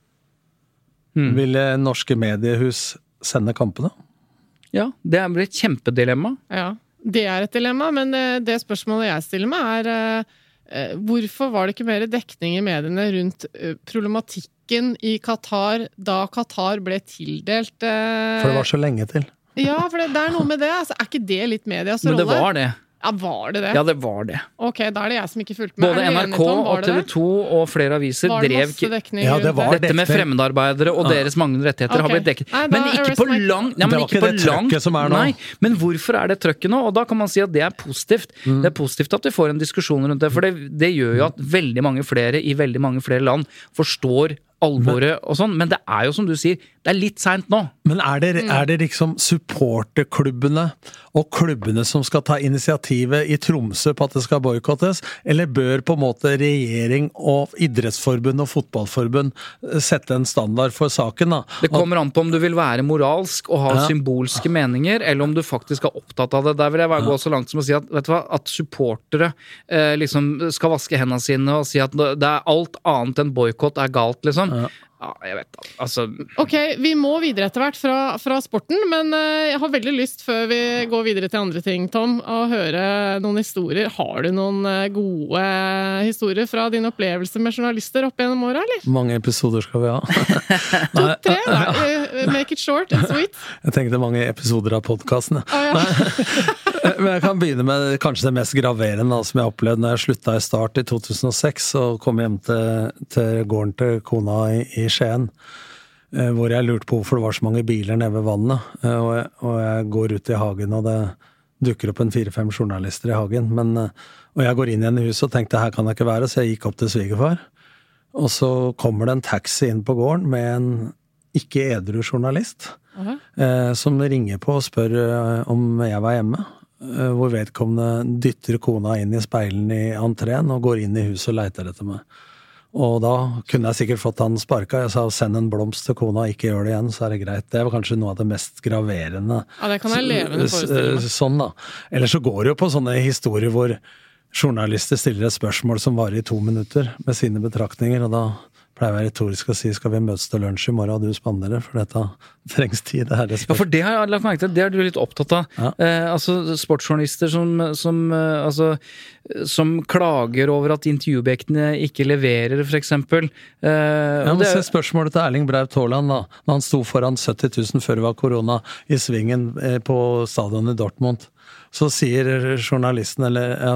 Hmm. Ville norske mediehus sende kampene? Ja, det blir et kjempedilemma. Ja, det er et dilemma, men det spørsmålet jeg stiller meg er uh, hvorfor var det ikke mer dekning i mediene rundt uh, problematikken i Qatar da Qatar ble tildelt? Uh, for det var så lenge til. Ja, for det, det er noe med det. Altså, er ikke det litt medias rolle? Men det var det. Ja, var det det? Ja, det var det. Ok, da er det jeg som ikke fulgte med. Både N R K og T V to og flere aviser var det drev masse dekning ja, det var dette med fremmedarbeidere og ja. deres manglende rettigheter okay. har blitt dekket. Nei, men ikke på lang... Ja, men det var ikke, ikke det trøkket som er nå. Nei, men hvorfor er det trøkket nå? Og da kan man si at det er positivt. Mm. Det er positivt at vi får en diskusjon rundt det, for det, det gjør jo at veldig mange flere i veldig mange flere land forstår alvoret og sånn, men det er jo som du sier, Det er litt sent nå. Men er det, er det liksom supporterklubbene og klubbene som skal ta initiativet i Tromsø på at det skal boykottes, eller bør på en måte regjering og idrettsforbund og fotballforbund sette en standard for saken da? Det kommer an på om du vil være moralsk og ha Ja. symbolske meninger, eller om du faktisk er opptatt av det. Der vil jeg bare gå så langt som å si at, vet du hva, at supportere eh, liksom skal vaske hendene sine og si at det er alt annet enn boykott er galt, liksom. Ja. Ja, jeg vet da. Altså... Ok, vi må videre etter hvert fra, fra sporten, men uh, jeg har veldig lyst, før vi går videre til andre ting, Tom, å høre noen historier. Har du noen uh, gode historier fra din opplevelse med journalister opp gjennom året, eller? Mange episoder skal vi ha. To, tre, da. Uh, make it short and sweet. Jeg tenkte mange episoder av podcasten. Ah, ja. Men jeg kan begynne med kanskje det mest graverende som jeg opplevde når jeg sluttet i Start i to tusen og seks og kom hjem til, til gården til kona i, i Skien, hvor jeg lurte på hvorfor det var så mange biler nede ved vannet, og jeg, og jeg går ut i hagen og det dukker opp en fire-fem journalister i hagen, men, og jeg går inn igjen i huset og tenkte her kan det ikke være, så jeg gikk opp til svigerfar, og så kommer det en taxi inn på gården med en ikke edru journalist, eh, som ringer på og spør om jeg var hjemme, hvor vedkommende dytter kona inn i speilen i entreen og går inn i huset og leiter etter meg. Og da kunne jeg sikkert fått han sparket. Jeg sa, send en blomst til kona, ikke gjør det igjen, så er det greit. Det var kanskje noe av det mest graverende. Ja, det kan jeg levende forestille meg. Sånn da. Eller så går det jo på sånne historier hvor journalister stiller et spørsmål som varer i to minutter med sine betraktninger, og da pleier jeg retorisk å si, skal vi møtes til lunsj i morgen, og du spanderer, for dette trengs tid, det her det Ja, for det har jeg lagt merke til, det er du litt opptatt av. Ja. Eh, altså, sportsjournalister som, som, eh, altså, som klager over at intervjuobjektene ikke leverer, for eksempel. Eh, Ja, og men det er- se spørsmålet til Erling Braut Haaland da, når han sto foran sytti tusen før det var korona i svingen eh, på stadion i Dortmund, så sier journalisten, eller ja,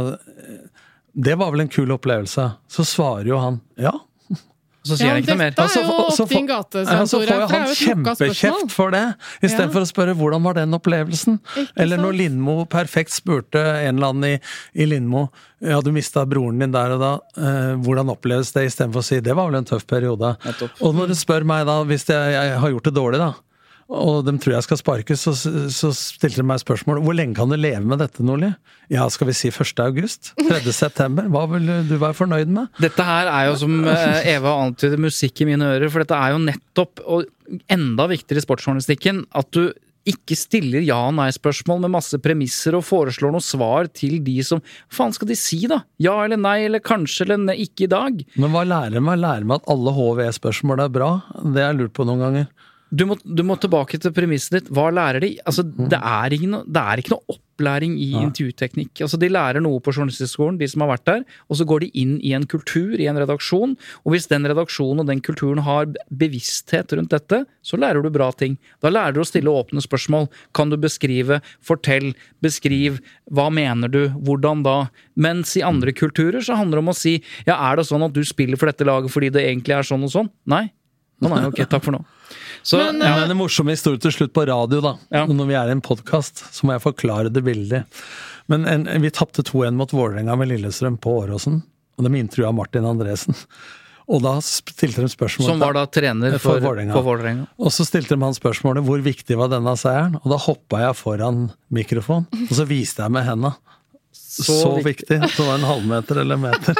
det var vel en kul opplevelse, så svarer jo han, ja. så sier Ja, jeg ikke noe mer. dette er Altså, jo og så opp din får- gate, Ja, så Tore, får jo for det han er jo et lukket spørsmål. kjempekjeft for det, i stedet Ja. for å spørre hvordan var den opplevelsen. Ikke Eller når sant? Lindmo perfekt spurte en eller annen i, i Lindmo, ja, du mistet broren din der og da, eh, hvordan oppleves det, i stedet for å si, det var vel en tøff periode. Nettopp. Og når du spør meg da, hvis jeg, jeg har gjort det dårlig da, og de tror jeg skal sparkes, så, så stilte de meg spørsmål, hvor lenge kan du leve med dette, Nordli? Ja, skal vi si første august? tredje september? Hva vil du være fornøyd med? Dette her er jo som eh, Eva antyder, musikk i mine ører, for dette er jo nettopp, og enda viktigere i sportsjournalistikken, at du ikke stiller ja- og nei-spørsmål med masse premisser og foreslår noe svar til de som, hva faen skal de si da? Ja eller nei, eller kanskje eller nei, ikke i dag? Men hva lærer meg? Lærer meg at alle H V-spørsmål er bra? Det har jeg lurt på noen ganger. Du må, du må tilbake til premisset ditt. Hva lærer de? Altså, det er ikke noe, det er ikke noe opplæring i intervjuteknikk. Altså, de lærer noe på journalistikskolen, de som har vært der, og så går de inn i en kultur, i en redaksjon, og hvis den redaksjonen og den kulturen har bevissthet rundt dette, så lærer du bra ting. Da lærer du å stille åpne spørsmål. Kan du beskrive, fortell, beskriv, hva mener du, hvordan da? Mens i andre kulturer så handler det om å si, ja, er det sånn at du spiller for dette laget fordi det egentlig er sånn og sånn? Nei. Nå, nei, ok, takk for nå. Så, Men, Ja, men en morsom historie til slutt på radio da, Ja. når vi er i en podcast, så må jeg forklare det billig. Men en, vi tappte to en mot Vålerenga med Lillestrøm på Åråsen, og de intervjuet Martin Andresen. Og da stilte de spørsmål som var da trener for, for Vålerenga. for Vålerenga. Og så stilte de han spørsmålet, hvor viktig var denne seieren? Og da hoppet jeg foran mikrofon, og så viste jeg med hendene. Så, så viktig. viktig. Det var en halvmeter eller meter.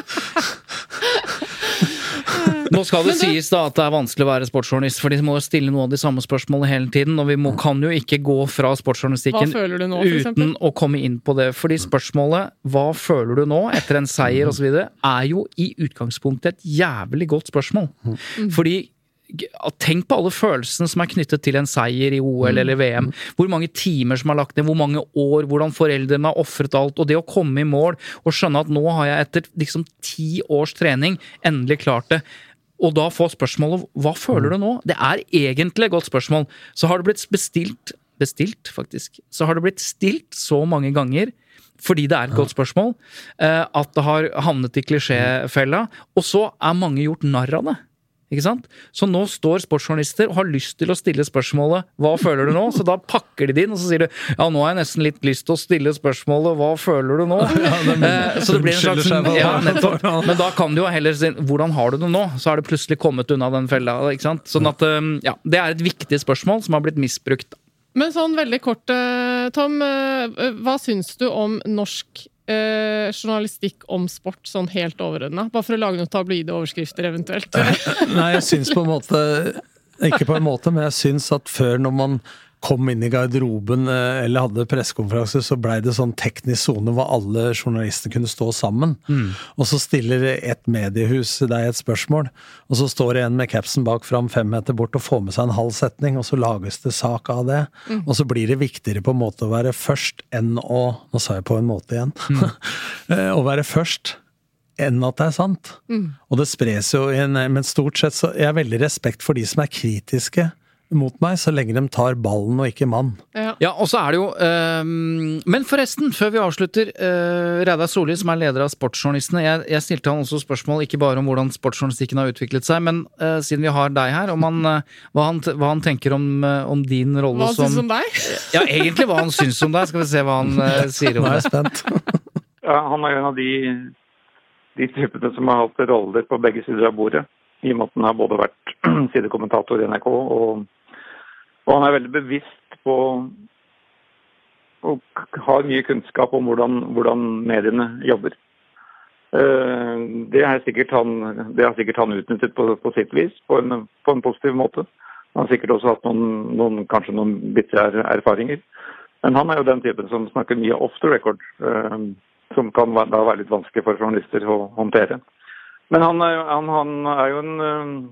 Nå skal det sies da at det er vanskelig å være sportsjournalist, for de må jo stille noe av de samme spørsmålene hele tiden, og vi må, kan jo ikke gå fra sportsjournalistikken Hva føler du nå, for eksempel? uten å komme inn på det. Fordi spørsmålet, hva føler du nå etter en seier og så videre, er jo i utgangspunktet et jævlig godt spørsmål. Fordi tenk på alle følelsene som er knyttet til en seier i O L eller V M. Hvor mange timer som er lagt ned, hvor mange år, hvordan foreldrene har offret alt, og det å komme i mål og skjønne at nå har jeg etter liksom ti års trening endelig klart det. Og da få spørsmålet, hva føler du nå? Det er egentlig et godt spørsmål. Så har det blitt bestilt, bestilt faktisk, så har det blitt stilt så mange ganger, fordi det er et godt spørsmål, at det har havnet i klisjéfella, og så er mange gjort narr av det. Ikke sant? Så nå står sportsjournalister og har lyst til å stille spørsmålet hva føler du nå? Så da pakker de det inn, og så sier du ja, nå har jeg nesten litt lyst til å stille spørsmålet hva føler du nå? Ja, det, eh, så det blir en slags ja, nettopp. Men da kan du jo heller si hvordan har du det nå? Så har det plutselig kommet unna den fella, ikke sant? Sånn at ja, det er et viktig spørsmål som har blitt misbrukt. Men sånn veldig kort, Tom, hva syns du om norsk Eh, journalistikk om sport sånn helt overordnet, bare for å lage noen tabloide overskrifter eventuelt? Nei, jeg syns på en måte ikke på en måte, men jeg syns at før når man kom inn i garderoben eller hadde pressekonferanse, så ble det sånn teknisk zone hvor alle journalister kunne stå sammen. Mm. Og så stiller et mediehus deg et spørsmål, og så står det en med capsen bak fram fem meter bort og får med seg en halv setning, og så lages det sak av det. Mm. Og så blir det viktigere på en måte å være først enn å, nå sa jeg på en måte igjen, mm. å være først enn at det er sant. Mm. Og det spres jo i en, men stort sett så jeg har veldig respekt for de som er kritiske mot meg, så lenge de tar ballen og ikke mann. Ja, ja og så er det jo øh, men forresten, før vi avslutter øh, Reidar Solli, som er leder av Sportsjournalistene, jeg, jeg stilte han også spørsmål ikke bare om hvordan sportsjournalistikken har utviklet seg, men øh, siden vi har deg her, om han, øh, hva, han, hva han tenker om, øh, om din rolle hva som... Hva syns om deg? Ja, egentlig hva han syns om deg. Skal vi se hva han øh, sier om det. Nå er jeg spent. Ja, han er en av de, de typene som har hatt roller på begge sider av bordet, i og med at han har både vært sidekommentator i N R K og Og han er veldig bevisst på og har mye kunnskap om hvordan, hvordan mediene jobber. Det har sikkert han, det har sikkert han utnyttet på, på sitt vis, på en, på en positiv måte. Han har sikkert også hatt noen, noen, kanskje noen bitre erfaringer. Men han er jo den typen som snakker mye off the record, som kan da være litt vanskelig for journalister å håndtere. Men han, han, han er jo en...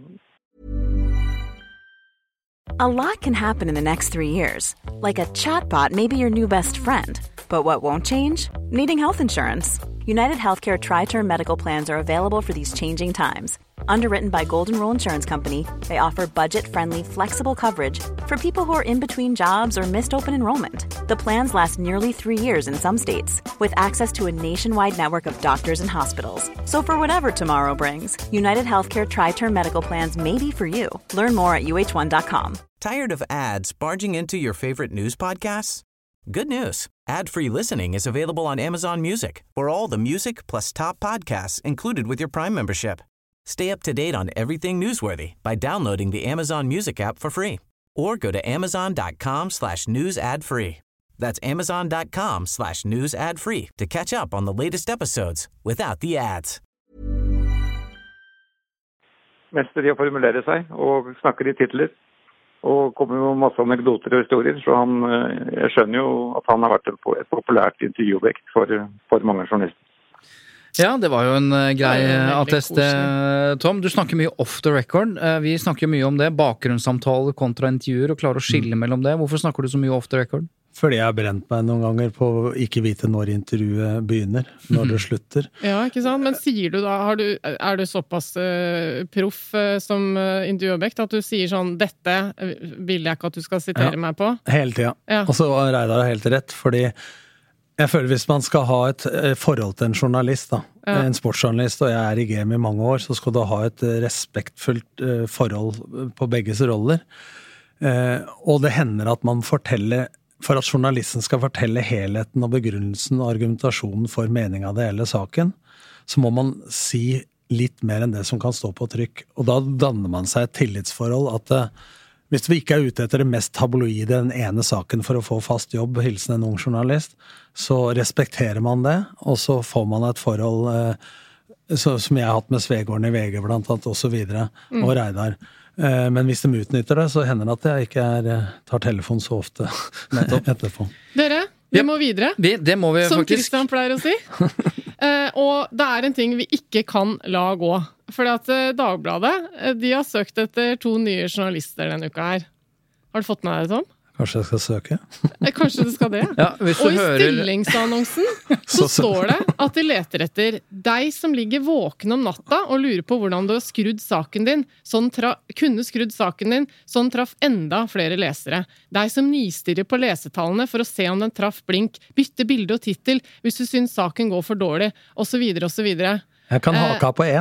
A lot can happen in the next three years. Like a chatbot may be your new best friend. But what won't change? Needing health insurance. United Healthcare Tri-Term Medical Plans are available for these changing times. Underwritten by Golden Rule Insurance Company, they offer budget-friendly, flexible coverage for people who are in between jobs or missed open enrollment. The plans last nearly three years in some states, with access to a nationwide network of doctors and hospitals. So for whatever tomorrow brings, United Healthcare Tri-Term Medical Plans may be for you. Learn more at U H one dot com. Tired of ads barging into your favorite news podcasts? Good news. Ad-free listening is available on Amazon Music for all the music plus top podcasts included with your Prime membership. Stay up to date on everything newsworthy by downloading the Amazon Music app for free or go to amazon.com slash news ad free. That's amazon.com slash news ad free to catch up on the latest episodes without the ads. Mester i å formulere seg og snakker i titler og kommer med masse anekdoter og historier, så han, jeg skjønner jo at han har vært et populært intervjuobjekt for, for mange journalister. Ja, det var jo en uh, grei attest, Tom. Du snakker mye off the record. Uh, vi snakker mye om det, bakgrunnssamtaler kontra intervjuer, og klarer å skille mm. mellom det. Hvorfor snakker du så mye off the record? Fordi jeg har brent meg noen ganger på å ikke vite når intervjuet begynner, når det slutter. Ja, ikke sant? Men sier du da, har du, er du såpass uh, proff uh, som uh, intervjuobjekt, at du sier sånn, dette vil jeg ikke at du skal sitere ja, meg på? Hele tiden. Ja. Og så Reidar har helt rett, fordi jeg føler hvis man skal ha et forhold til en journalist, da, ja. en sportsjournalist, og jeg er i game i mange år, så skal du ha et respektfullt forhold på begges roller. Og det hender at man forteller, for at journalisten skal fortelle helheten og begrunnelsen og argumentasjonen for meningen av det hele saken, så må man si litt mer enn det som kan stå på trykk. Og da danner man seg et tillitsforhold at hvis vi ikke er ute etter det mest tabloide, den ene saken for å få fast jobb, hilsen en ung journalist, så respekterer man det, og så får man et forhold eh, så, som jeg har hatt med Svegården i V G blant annet, og så videre, mm. og Reidar. Eh, men hvis de utnytter det, så hender det at jeg ikke er, tar telefon så ofte etterpå. Dere, vi må videre. Vi, det må vi som faktisk. Som Kristian pleier å si. eh, og det er en ting vi ikke kan la gå. Fordi at Dagbladet, de har søkt etter to nye journalister denne uka her. Har du fått med deg det, Tom? Kanskje jeg skal søke? Kanskje det skal det. Ja, hvis du og i hører... stillingsannonsen så står det at de leter etter deg som ligger våken om natta og lurer på hvordan du har skrudd saken din, sånn tra... kunne skrudd saken din, sånn traff enda flere lesere. Deg som nistirrer på lesetallene for å se om den traff blink, bytte bilde og titel hvis du syns saken går for dårlig, og så videre og så videre. Jeg kan haka på en.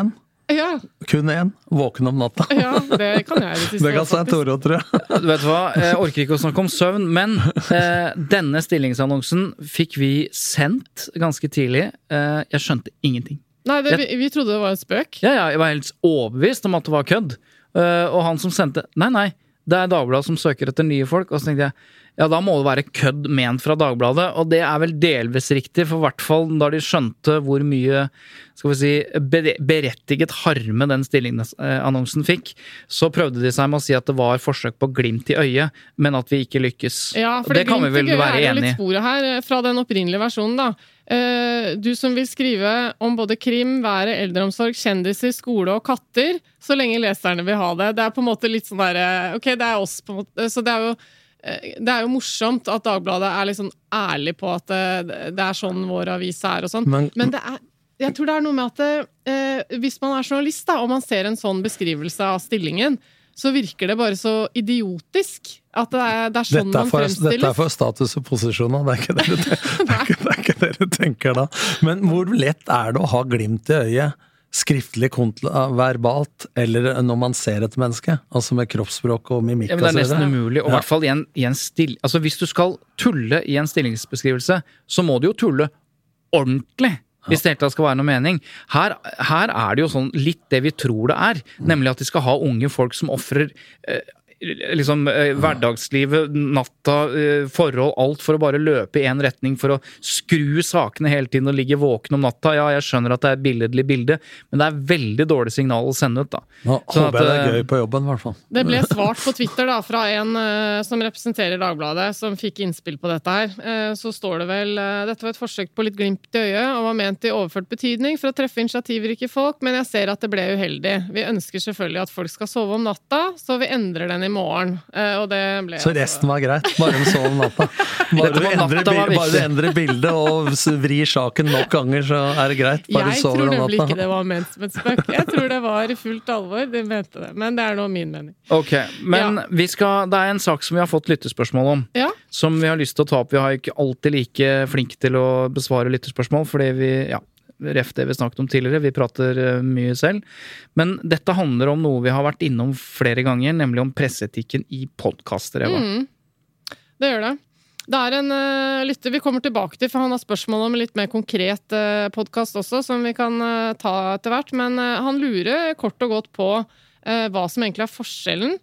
Ja. Kun én. Våken om natta. Ja, det kan jeg. Det, det kan si Toro, tror jeg. Du vet hva, jeg orker ikke å snakke om søvn, men eh, denne stillingsannonsen fikk vi sendt ganske tidlig. Eh, jeg skjønte ingenting. Nei, det, vi, vi trodde det var en spøk. Ja, ja, jeg var helt overbevist om at det var kødd. Uh, og han som sendte, nei, nei, det er Dagbladet som søker etter nye folk. Og så tenkte jeg, ja, da må det være kødd ment fra Dagbladet. Og det er vel delvis riktig, for hvert fall da de skjønte hvor mye, skal vi si, berettiget harme den stillingsannonsen fikk, så prøvde de seg med å si at det var forsøk på glimt i øyet, men at vi ikke lykkes. Ja, for det, det kan vi vel være enig i. Det er jo litt enig i. sporet her, fra den opprinnelige versjonen da. Uh, du som vil skrive om både krim, været, eldreomsorg, kjendiser, skole og katter, så lenge leserne vil ha det. Det er på en måte litt sånn der, ok, det er oss på en måte, så det er jo det er jo morsomt at Dagbladet er liksom ærlig på at det, det er sånn vår avis er og sånn. Men, Men det er, jeg tror det er noe med at det, eh, hvis man er journalist da, og man ser en sånn beskrivelse av stillingen, så virker det bare så idiotisk at det er, det er sånn dette er for, man fremstilles. Dette er for status og posisjon, det er ikke det du tenker, det er ikke, det er ikke det du tenker da. Men hvor lett er det å ha glimt i øyet? Skriftlig, verbalt, eller når man ser et menneske, altså med kroppsspråk og mimikk. Ja, men det er nesten umulig, og i ja. hvert fall i en, i en still, altså hvis du skal tulle i en stillingsbeskrivelse, så må du jo tulle ordentlig, hvis det helt skal være noe mening. Her, her er det jo sånn litt det vi tror det er, nemlig at de skal ha unge folk som offrer eh, liksom eh, hverdagslivet, natta, eh, forhold, alt for å bare løpe i en retning, for å skru sakene hele tiden og ligge våken om natta. Ja, jeg skjønner at det er et billedlig bilde, men det er veldig dårlig signal å sende ut da. Nå sånn håper at, jeg det er gøy på jobben i hvert fall. Det ble svart på Twitter da, fra en uh, som representerer Dagbladet, som fikk innspill på dette her. Uh, så står det vel, uh, dette var et forsøk på litt glimt i øyet, og var ment i overført betydning for å treffe initiativrike folk, men jeg ser at det ble uheldig. Vi ønsker selvfølgelig at folk skal sove om natta, så vi endrer den i morgen. Uh, og det ble så resten var greit, bare en sov om natta. Bare du endrer, bare du endrer bildet og vrir saken nok ganger, så er det greit. Bare jeg tror nemlig ikke det var ment som et spøk. Jeg tror det var i fullt alvor, de mente det. Men det er nå min mening. Ok, men ja. vi skal, det er en sak som vi har fått lyttespørsmål om, ja. som vi har lyst til å ta opp. Vi har ikke alltid like flinke til å besvare lyttespørsmål, fordi vi, ja, ref det vi snakket om tidligere, vi prater mye selv. Men dette handler om noe vi har vært innom flere ganger, nemlig om presseetikken i podcaster, Eva. Mm, det gjør det. Det er en uh, lytter vi kommer tilbake til, for han har spørsmål om en litt mer konkret uh, podcast også, som vi kan uh, ta etter hvert, men uh, han lurer kort og godt på uh, hva som egentlig er forskjellen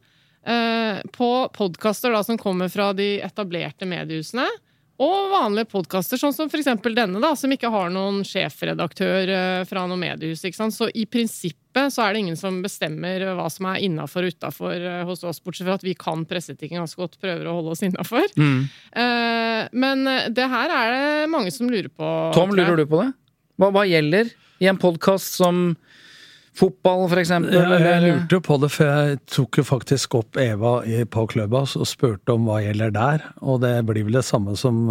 uh, på podcaster da, som kommer fra de etablerte mediehusene, og vanlige podcaster, sånn som for eksempel denne da, som ikke har noen sjefredaktør uh, fra noen mediehus, ikke sant? Så i prinsippet så er det ingen som bestemmer hva som er innenfor og utenfor uh, hos oss, bortsett fra at vi kan presseetikken ganske godt, prøver å holde oss innenfor. Mm. Uh, men det her er det mange som lurer på. Tom, lurer du på det? Hva, hva gjelder i en podcast som fotball, for eksempel? Ja, jeg lurte jo på det, for jeg tok jo faktisk opp Eva i, på Clubhouse og spurte om hva gjelder der, og det blir vel det samme som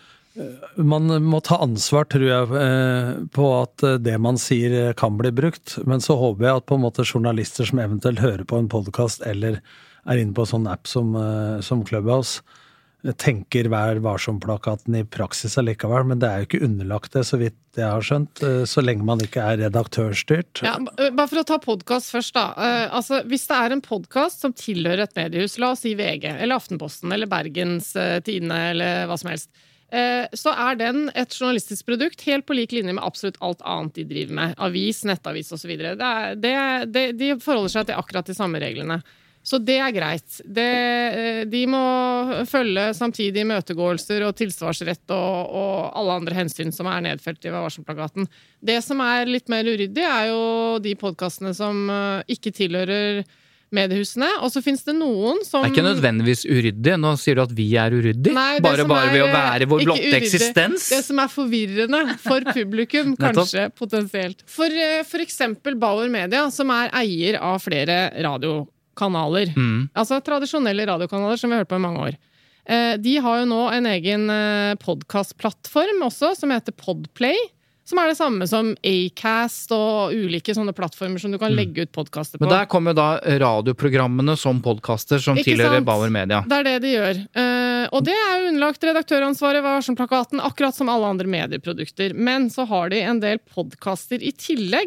man må ta ansvar, tror jeg, på at det man sier kan bli brukt, men så håper jeg at på en måte journalister som eventuelt hører på en podcast eller er inne på en sånn app som, som Clubhouse, tenker hver varsom-plakaten i praksis allikevel, men det er jo ikke underlagt det, så vidt jeg har skjønt, så lenge man ikke er redaktørstyrt. Ja, bare for å ta podcast først da. Altså, hvis det er en podcast som tilhører et mediehus, la oss si V G, eller Aftenposten, eller Bergens Tidende, eller hva som helst, så er den et journalistisk produkt helt på lik linje med absolutt alt annet de driver med. Avis, nettavis og så videre. Det er, det, det, de forholder seg til akkurat de samme reglene. Så det er greit. Det, de må følge samtidig møtegåelser og tilsvarsrett og, og alle andre hensyn som er nedfelt i varselplakaten. Det som er litt mer uryddig er jo de podcastene som ikke tilhører mediehusene, og så finnes det noen som... Det er ikke nødvendigvis uryddig, nå sier du at vi er uryddig. Nei, bare bare ved å være vår blotte eksistens. Det som er forvirrende for publikum, kanskje potensielt. For, for eksempel Bauer Media, som er eier av flere radiokanaler. Kanaler. Mm. Altså tradisjonelle radiokanaler som vi har hørt på i mange år. Eh, de har jo nå en egen eh, podcastplattform også, som heter Podplay, som er det samme som Acast og ulike sånne plattformer som du kan legge ut podcaster på. Men der kommer jo da radioprogrammene som podcaster som Ikke tilhører sant? Bauer Media. Det er det de gjør. Eh, og det er jo underlagt redaktøransvaret ved varselplakaten, akkurat som alle andre medieprodukter. Men så har de en del podcaster i tillegg.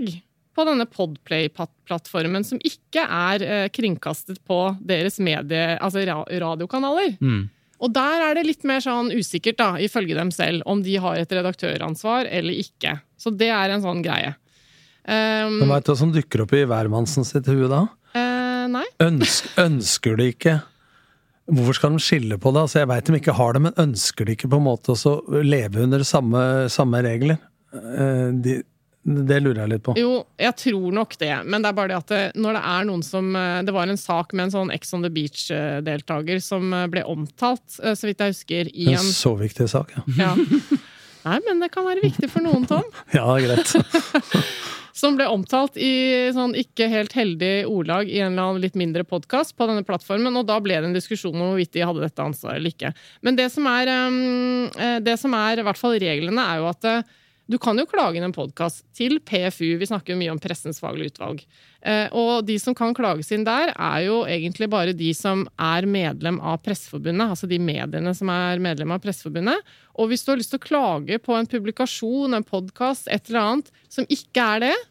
på denne Podplay-plattformen, som ikke er eh, kringkastet på deres medie, altså ra- radiokanaler. Mm. Og der er det litt mer sånn usikkert, da, ifølge dem selv, om de har et redaktøransvar eller ikke. Så det er en sånn greie. Um, Men vet du hva som dukker opp i hvermannsen sitt hue da? eh, nei. Ønsk, ønsker de ikke Hvorfor skal de skille på det? Altså, jeg vet de ikke har det, men ønsker de ikke på en måte også å leve under samme, samme regler? Eh, de, det lurer jeg litt på. Jo, jeg tror nok det, men det er bare det at det, når det er noen som det var en sak med en sånn Ex on the Beach-deltager som ble omtalt, så vidt jeg husker, i en... En så viktig sak, ja. Ja. Nei, men det kan være viktig for noen, Tom. Ja, greit. Som ble omtalt i sånn ikke helt heldig ordlag i en eller annen litt mindre podcast på denne plattformen, og da ble det en diskusjon om hvorvidt de hadde dette ansvaret eller ikke. Men det som er, det som er i hvert fall reglene er jo at du kan jo klage inn en podcast til P F U, vi snakker jo mye om pressens faglige utvalg. Og de som kan klages inn der er jo egentlig bare de som er medlem av Presseforbundet, altså de mediene som er medlem av Presseforbundet. Og hvis du har lyst til å klage på en publikasjon, en podcast, et eller annet som ikke er det,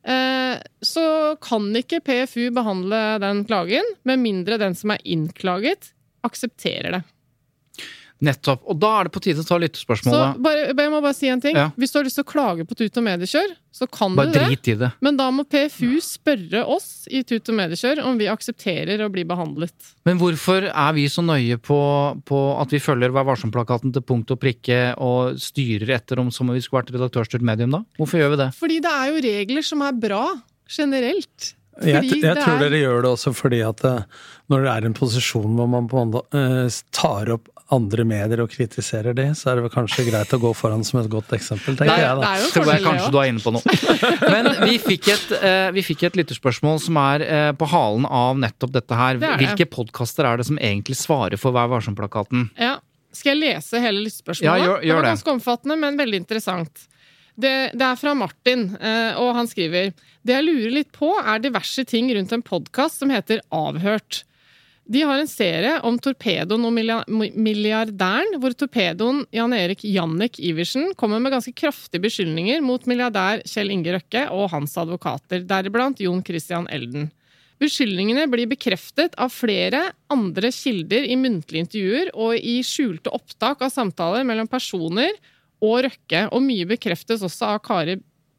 så kan ikke P F U behandle den klagen, med mindre den som er innklaget, aksepterer det. Nettopp. Og da er det på tide å ta lyttespørsmålet. Så bare, jeg må bare si en ting. Ja. Hvis du har lyst til å klage på Tut og Mediekjør, så kan bare du det. Bare drit i det. Men da må P F U spørre oss i Tut og Mediekjør om vi aksepterer å bli behandlet. Men hvorfor er vi så nøye på, på at vi følger Vær varsom-plakaten til punkt og prikke og styrer etter om som om vi skulle vært redaktørstyrt medium da? Hvorfor gjør vi det? Fordi det er jo regler som er bra, generelt. Jeg, jeg tror er... dere gjør det også fordi at når det er en posisjon hvor man på en måte uh, tar opp andre medier og kritiserer det, så er det vel kanskje greit å gå foran som et godt eksempel, tenker det er, jeg da. Det er jo tror jeg kanskje du er inne på noe. Men vi fikk et, uh, vi fikk et lytterspørsmål som er uh, på halen av nettopp dette her. Det det. Hvilke podcaster er det som egentlig svarer for Vær varsom-plakaten? Ja, skal jeg lese hele lytterspørsmålet? Ja, gjør, gjør det. Det var ganske omfattende, men veldig interessant. Det, det er fra Martin, og han skriver: det jeg lurer litt på er diverse ting rundt en podcast som heter Avhørt. De har en serie om torpedoen og milliardæren, hvor torpedoen Jan Erik Jannik Iversen kommer med ganske kraftige beskyldninger mot milliardær Kjell Inge Røkke og hans advokater, deriblant Jon Christian Elden. Beskyldningene blir bekreftet av flere andre kilder i muntlige intervjuer og i skjulte opptak av samtaler mellom personer og Røkke, og mye bekreftes også av Kari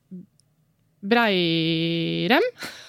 Breirem.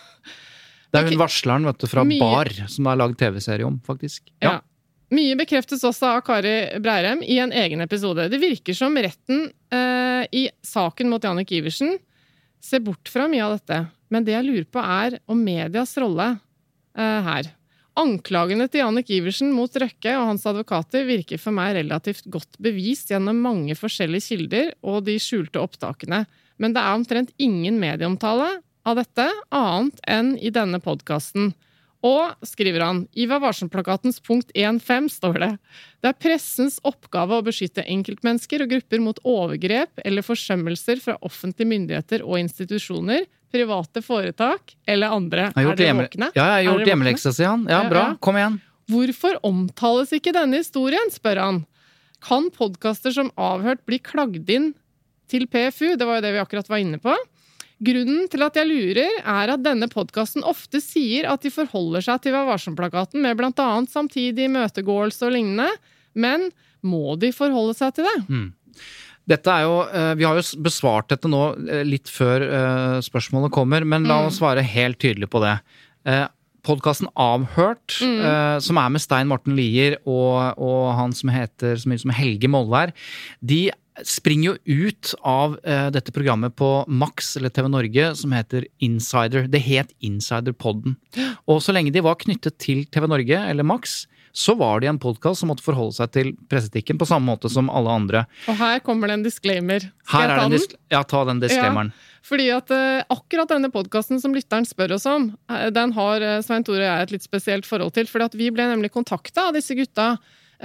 Det er hun varsleren, vet du, fra mye... Bar, som har laget T V-serie om, faktisk. Ja. Ja. Mye bekreftes også av Kari Breirem i en egen episode. Det virker som retten eh, i saken mot Jannik Iversen ser bort fra mye av dette. Men det jeg lurer på er om medias rolle eh, her. Anklagene til Jannik Iversen mot Røkke og hans advokater virker for meg relativt godt bevist gjennom mange forskjellige kilder og de skjulte opptakene. Men det er omtrent ingen medieomtale av dette, annet enn i denne podcasten. Og, skriver han, i Vær varsom-plakatens punkt en punkt fem står det: det er pressens oppgave å beskytte enkeltmennesker og grupper mot overgrep eller forsømmelser fra offentlige myndigheter og institusjoner, private foretak eller andre. Er dere hjemme... våkne? Ja, jeg har gjort hjemmeleksa, sier han. Ja, bra. Kom igjen. Hvorfor omtales ikke denne historien, spør han. Kan podcaster som Avhørt bli klagd inn til P F U? Det var jo det vi akkurat var inne på. Grunnen til at jeg lurer er at denne podcasten ofte sier at de forholder seg til Vær varsom-plakaten med blant annet samtidig møtegåelse og lignende, men må de forholde seg til det? Mm. Dette er jo, vi har jo besvart dette nå litt før spørsmålet kommer, men la oss svare helt tydelig på det. Podcasten Avhørt, mm. som er med Stein Morten Lier og, og han som heter så mye som Helge Mollvær, de springer jo ut av uh, dette programmet på Max, eller T V Norge, som heter Insider. Det het Insider-podden. Og så lenge de var knyttet til T V Norge, eller Max, så var det en podcast som måtte forholde seg til pressetikken på samme måte som alle andre. Og her kommer det en disclaimer. Skal her jeg ta er den? Dis- ja, ta den disclaimeren. Ja, fordi at uh, akkurat denne podcasten som lytteren spør oss om, uh, den har uh, Svein Tore og jeg et litt spesielt forhold til, fordi at vi ble nemlig kontaktet av disse gutta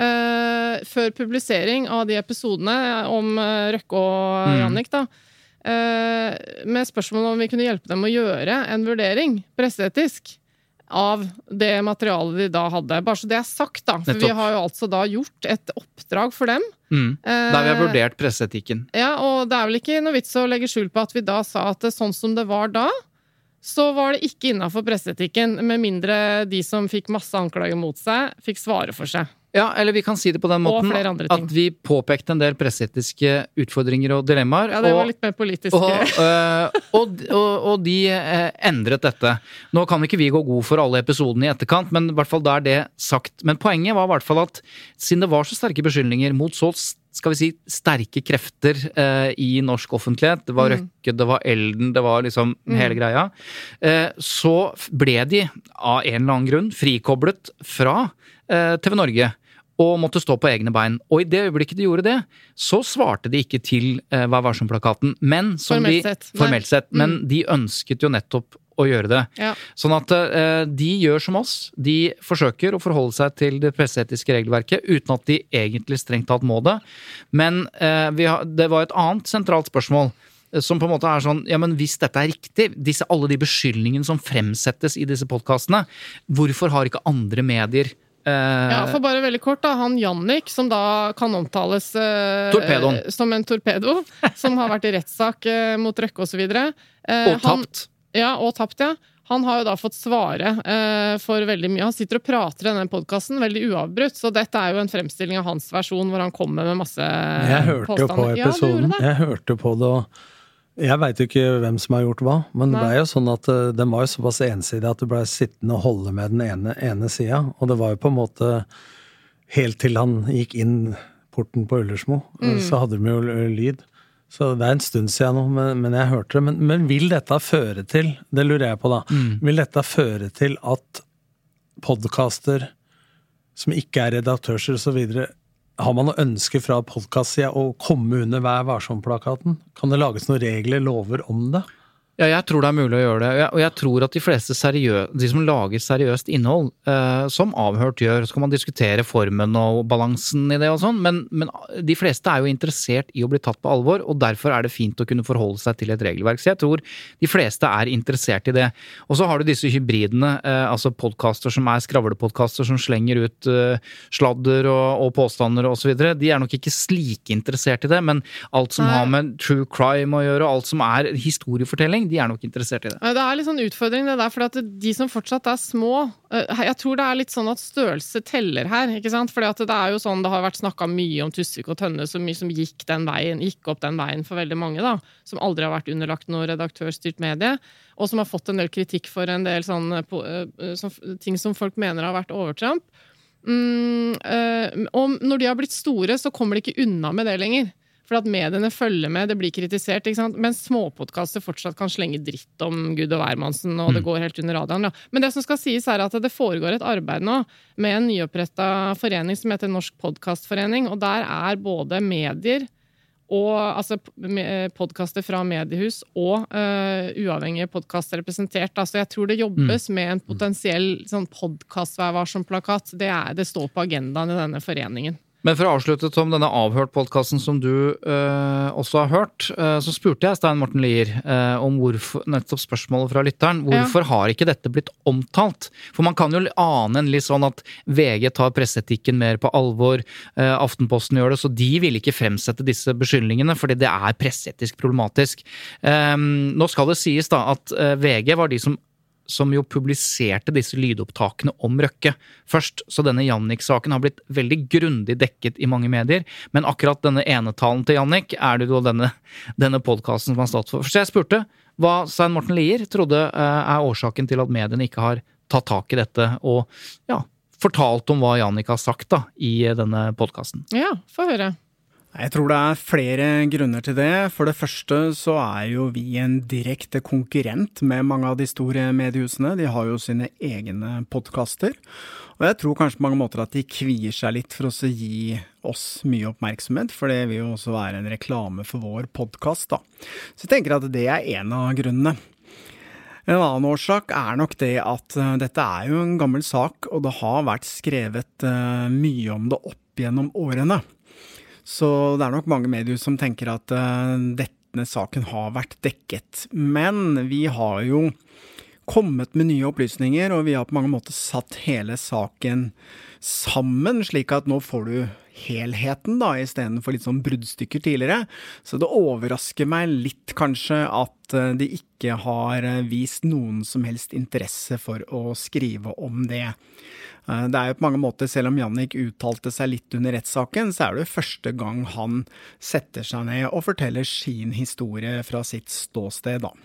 Uh, før publisering av de episodene om uh, Røkke og mm. Jannik da, uh, med spørsmål om vi kunne hjelpe dem å gjøre en vurdering, presseetisk, av det materialet de da hadde. Bare så det er sagt da, for Nettopp. Vi har jo altså da gjort et oppdrag for dem. Mm. Der vi har vurdert presseetikken. Uh, ja, og det er vel ikke noe vits å legge skjul på at vi da sa at det, sånn som det var da, så var det ikke innenfor presseetikken, med mindre de som fikk masse anklager mot seg, fikk svare for seg. Ja, eller vi kan si det på den måten at vi påpekte en del presseetiske utfordringer og dilemmaer. Ja, det var og, litt mer politisk. Og, øh, og, og, og de øh, endret dette. Nå kan ikke vi gå god for alle episodene i etterkant, men i hvert fall da er det sagt. Men poenget var i hvert fall at siden det var så sterke beskyldninger mot så skal vi si, sterke krefter eh, i norsk offentlighet, det var Røkke, det var Elden, det var liksom mm. hele greia, eh, så ble de av en eller annen grunn frikoblet fra eh, T V Norge og måtte stå på egne bein. Og i det øyeblikket de gjorde det, så svarte de ikke til eh, Vær varsom-plakaten, men som formelt de, sett, formelt sett men mm. de ønsket jo nettopp å gjøre det. Ja. Sånn at uh, de gjør som oss, de forsøker å forholde seg til det presseetiske regelverket, uten at de egentlig strengt tatt må det. Men uh, vi har, det var et annet sentralt spørsmål, uh, som på en måte er sånn, ja, men hvis dette er riktig, disse, alle de beskyldningene som fremsettes i disse podcastene, hvorfor har ikke andre medier Ja, for bare veldig kort da, han Jannik, som da kan omtales eh, som en torpedo, som har vært i rettssak eh, mot Røkke og så videre. Eh, og tapt. Ja, og tapt, ja. Han har jo da fått svare eh, for veldig mye. Han sitter og prater i denne podcasten, veldig uavbrutt, så dette er jo en fremstilling av hans versjon, hvor han kommer med masse påstander. Jeg hørte jo på episoden, ja, jeg hørte på det, og jeg vet jo ikke hvem som har gjort hva, men Nei. Det ble jo sånn at uh, den var jo såpass ensidig at du ble sittende og holde med den ene, ene siden, og det var jo på en måte helt til han gikk inn porten på Ullersmo, mm. så hadde de jo lyd. Så det er en stund siden nå, men, men jeg hørte det. Men, men vil dette føre til, det lurer jeg på da, mm. vil dette føre til at podcaster som ikke er redaktører og så videre, har man noe ønske fra podcastsiden å komme under Vær varsom-plakaten? Kan det lages noen regler, lover om det? Ja, jeg tror det er mulig å gjøre det, og jeg tror at de fleste seriøse, de som lager seriøst innhold, eh, som Avhørt gjør, så kan man diskutere formen og balansen i det og sånn, men, men de fleste er jo interessert i å bli tatt på alvor, og derfor er det fint å kunne forholde seg til et regelverk, så jeg tror de fleste er interessert i det. Og så har du disse hybridene, eh, altså podcaster som er skravlepodcaster, som slenger ut eh, sladder og, og påstander og så videre, de er nok ikke slike interessert i det, men alt som Nei. Har med true crime å gjøre, alt som er historiefortelling, de er nok interessert i det. Det er litt sånn utfordring det der, for at de som fortsatt er små, jeg tror det er litt sånn at størrelse teller her, ikke sant? Fordi at det er jo sånn, det har vært snakket mye om Tusvik og Tønne, så mye som gikk den veien, gikk opp den veien for veldig mange da, som aldri har vært underlagt noe redaktørstyrt medie, og som har fått en del kritikk for en del sånne ting som folk mener har vært overtramp. Mm, og når de har blitt store, så kommer de ikke unna med det lenger. For at mediene følger med, det blir kritisert, ikke sant? Men småpodcaster fortsatt kan slenge dritt om Gud og hvermannsen, og det går helt under radaren. Ja. Men det som skal sies er at det foregår et arbeid nå med en nyopprettet forening som heter Norsk Podcastforening, og der er både medier, og, altså podcaster fra mediehus og uh, uavhengige podcaster representert. Altså jeg tror det jobbes mm. med en potensiell sånn podcast Vær varsom-plakat. Det, er, det står på agendaen i denne foreningen. Men for å avslutte, Tom, denne Avhørt-podcasten som du øh, også har hørt, øh, så spurte jeg Stein Morten Lier øh, om hvorfor, nettopp spørsmålet fra lytteren, hvorfor ja. Har ikke dette blitt omtalt? For man kan jo ane en litt sånn at V G tar presseetikken mer på alvor, øh, Aftenposten gjør det, så de vil ikke fremsette disse beskyldningene, fordi det er presseetisk problematisk. Um, nå skal det sies da at øh, V G var de som som jo publiserte disse lydopptakene om Røkke først, så denne Jannik-saken har blitt veldig grundig dekket i mange medier, men akkurat denne enetalen til Jannik er det jo denne, denne podcasten som har stått for. Så jeg spurte hva Stein Morten Lier trodde er årsaken til at mediene ikke har tatt tak i dette, og ja, fortalt om hva Jannik har sagt da, i denne podcasten. Ja, få høre. Jeg tror det er flere grunner til det. For det første så er jo vi en direkte konkurrent med mange av de store mediehusene. De har jo sine egne podcaster. Og jeg tror kanskje på mange måter at de kvier seg litt for å gi oss mye oppmerksomhet, for det vil jo også være en reklame for vår podcast da. Så jeg tenker at det er en av grunnene. En annen årsak er nok det at dette er jo en gammel sak, og det har vært skrevet mye om det opp gjennom årene. Så det er nok mange medier som tenker at uh, denne saken har vært dekket. Men vi har jo kommet med nye opplysninger, og vi har på mange måter satt hele saken sammen, slik at nå får du helheten da, I stedet for litt sånn bruddstykker tidligere. Så det overrasker meg litt kanskje at de ikke har vist noen som helst interesse for å skrive om det. Det er jo på mange måter, selv om Jannik uttalte seg litt under rettssaken, så er det jo første gang han setter seg ned og forteller sin historie fra sitt ståsted da.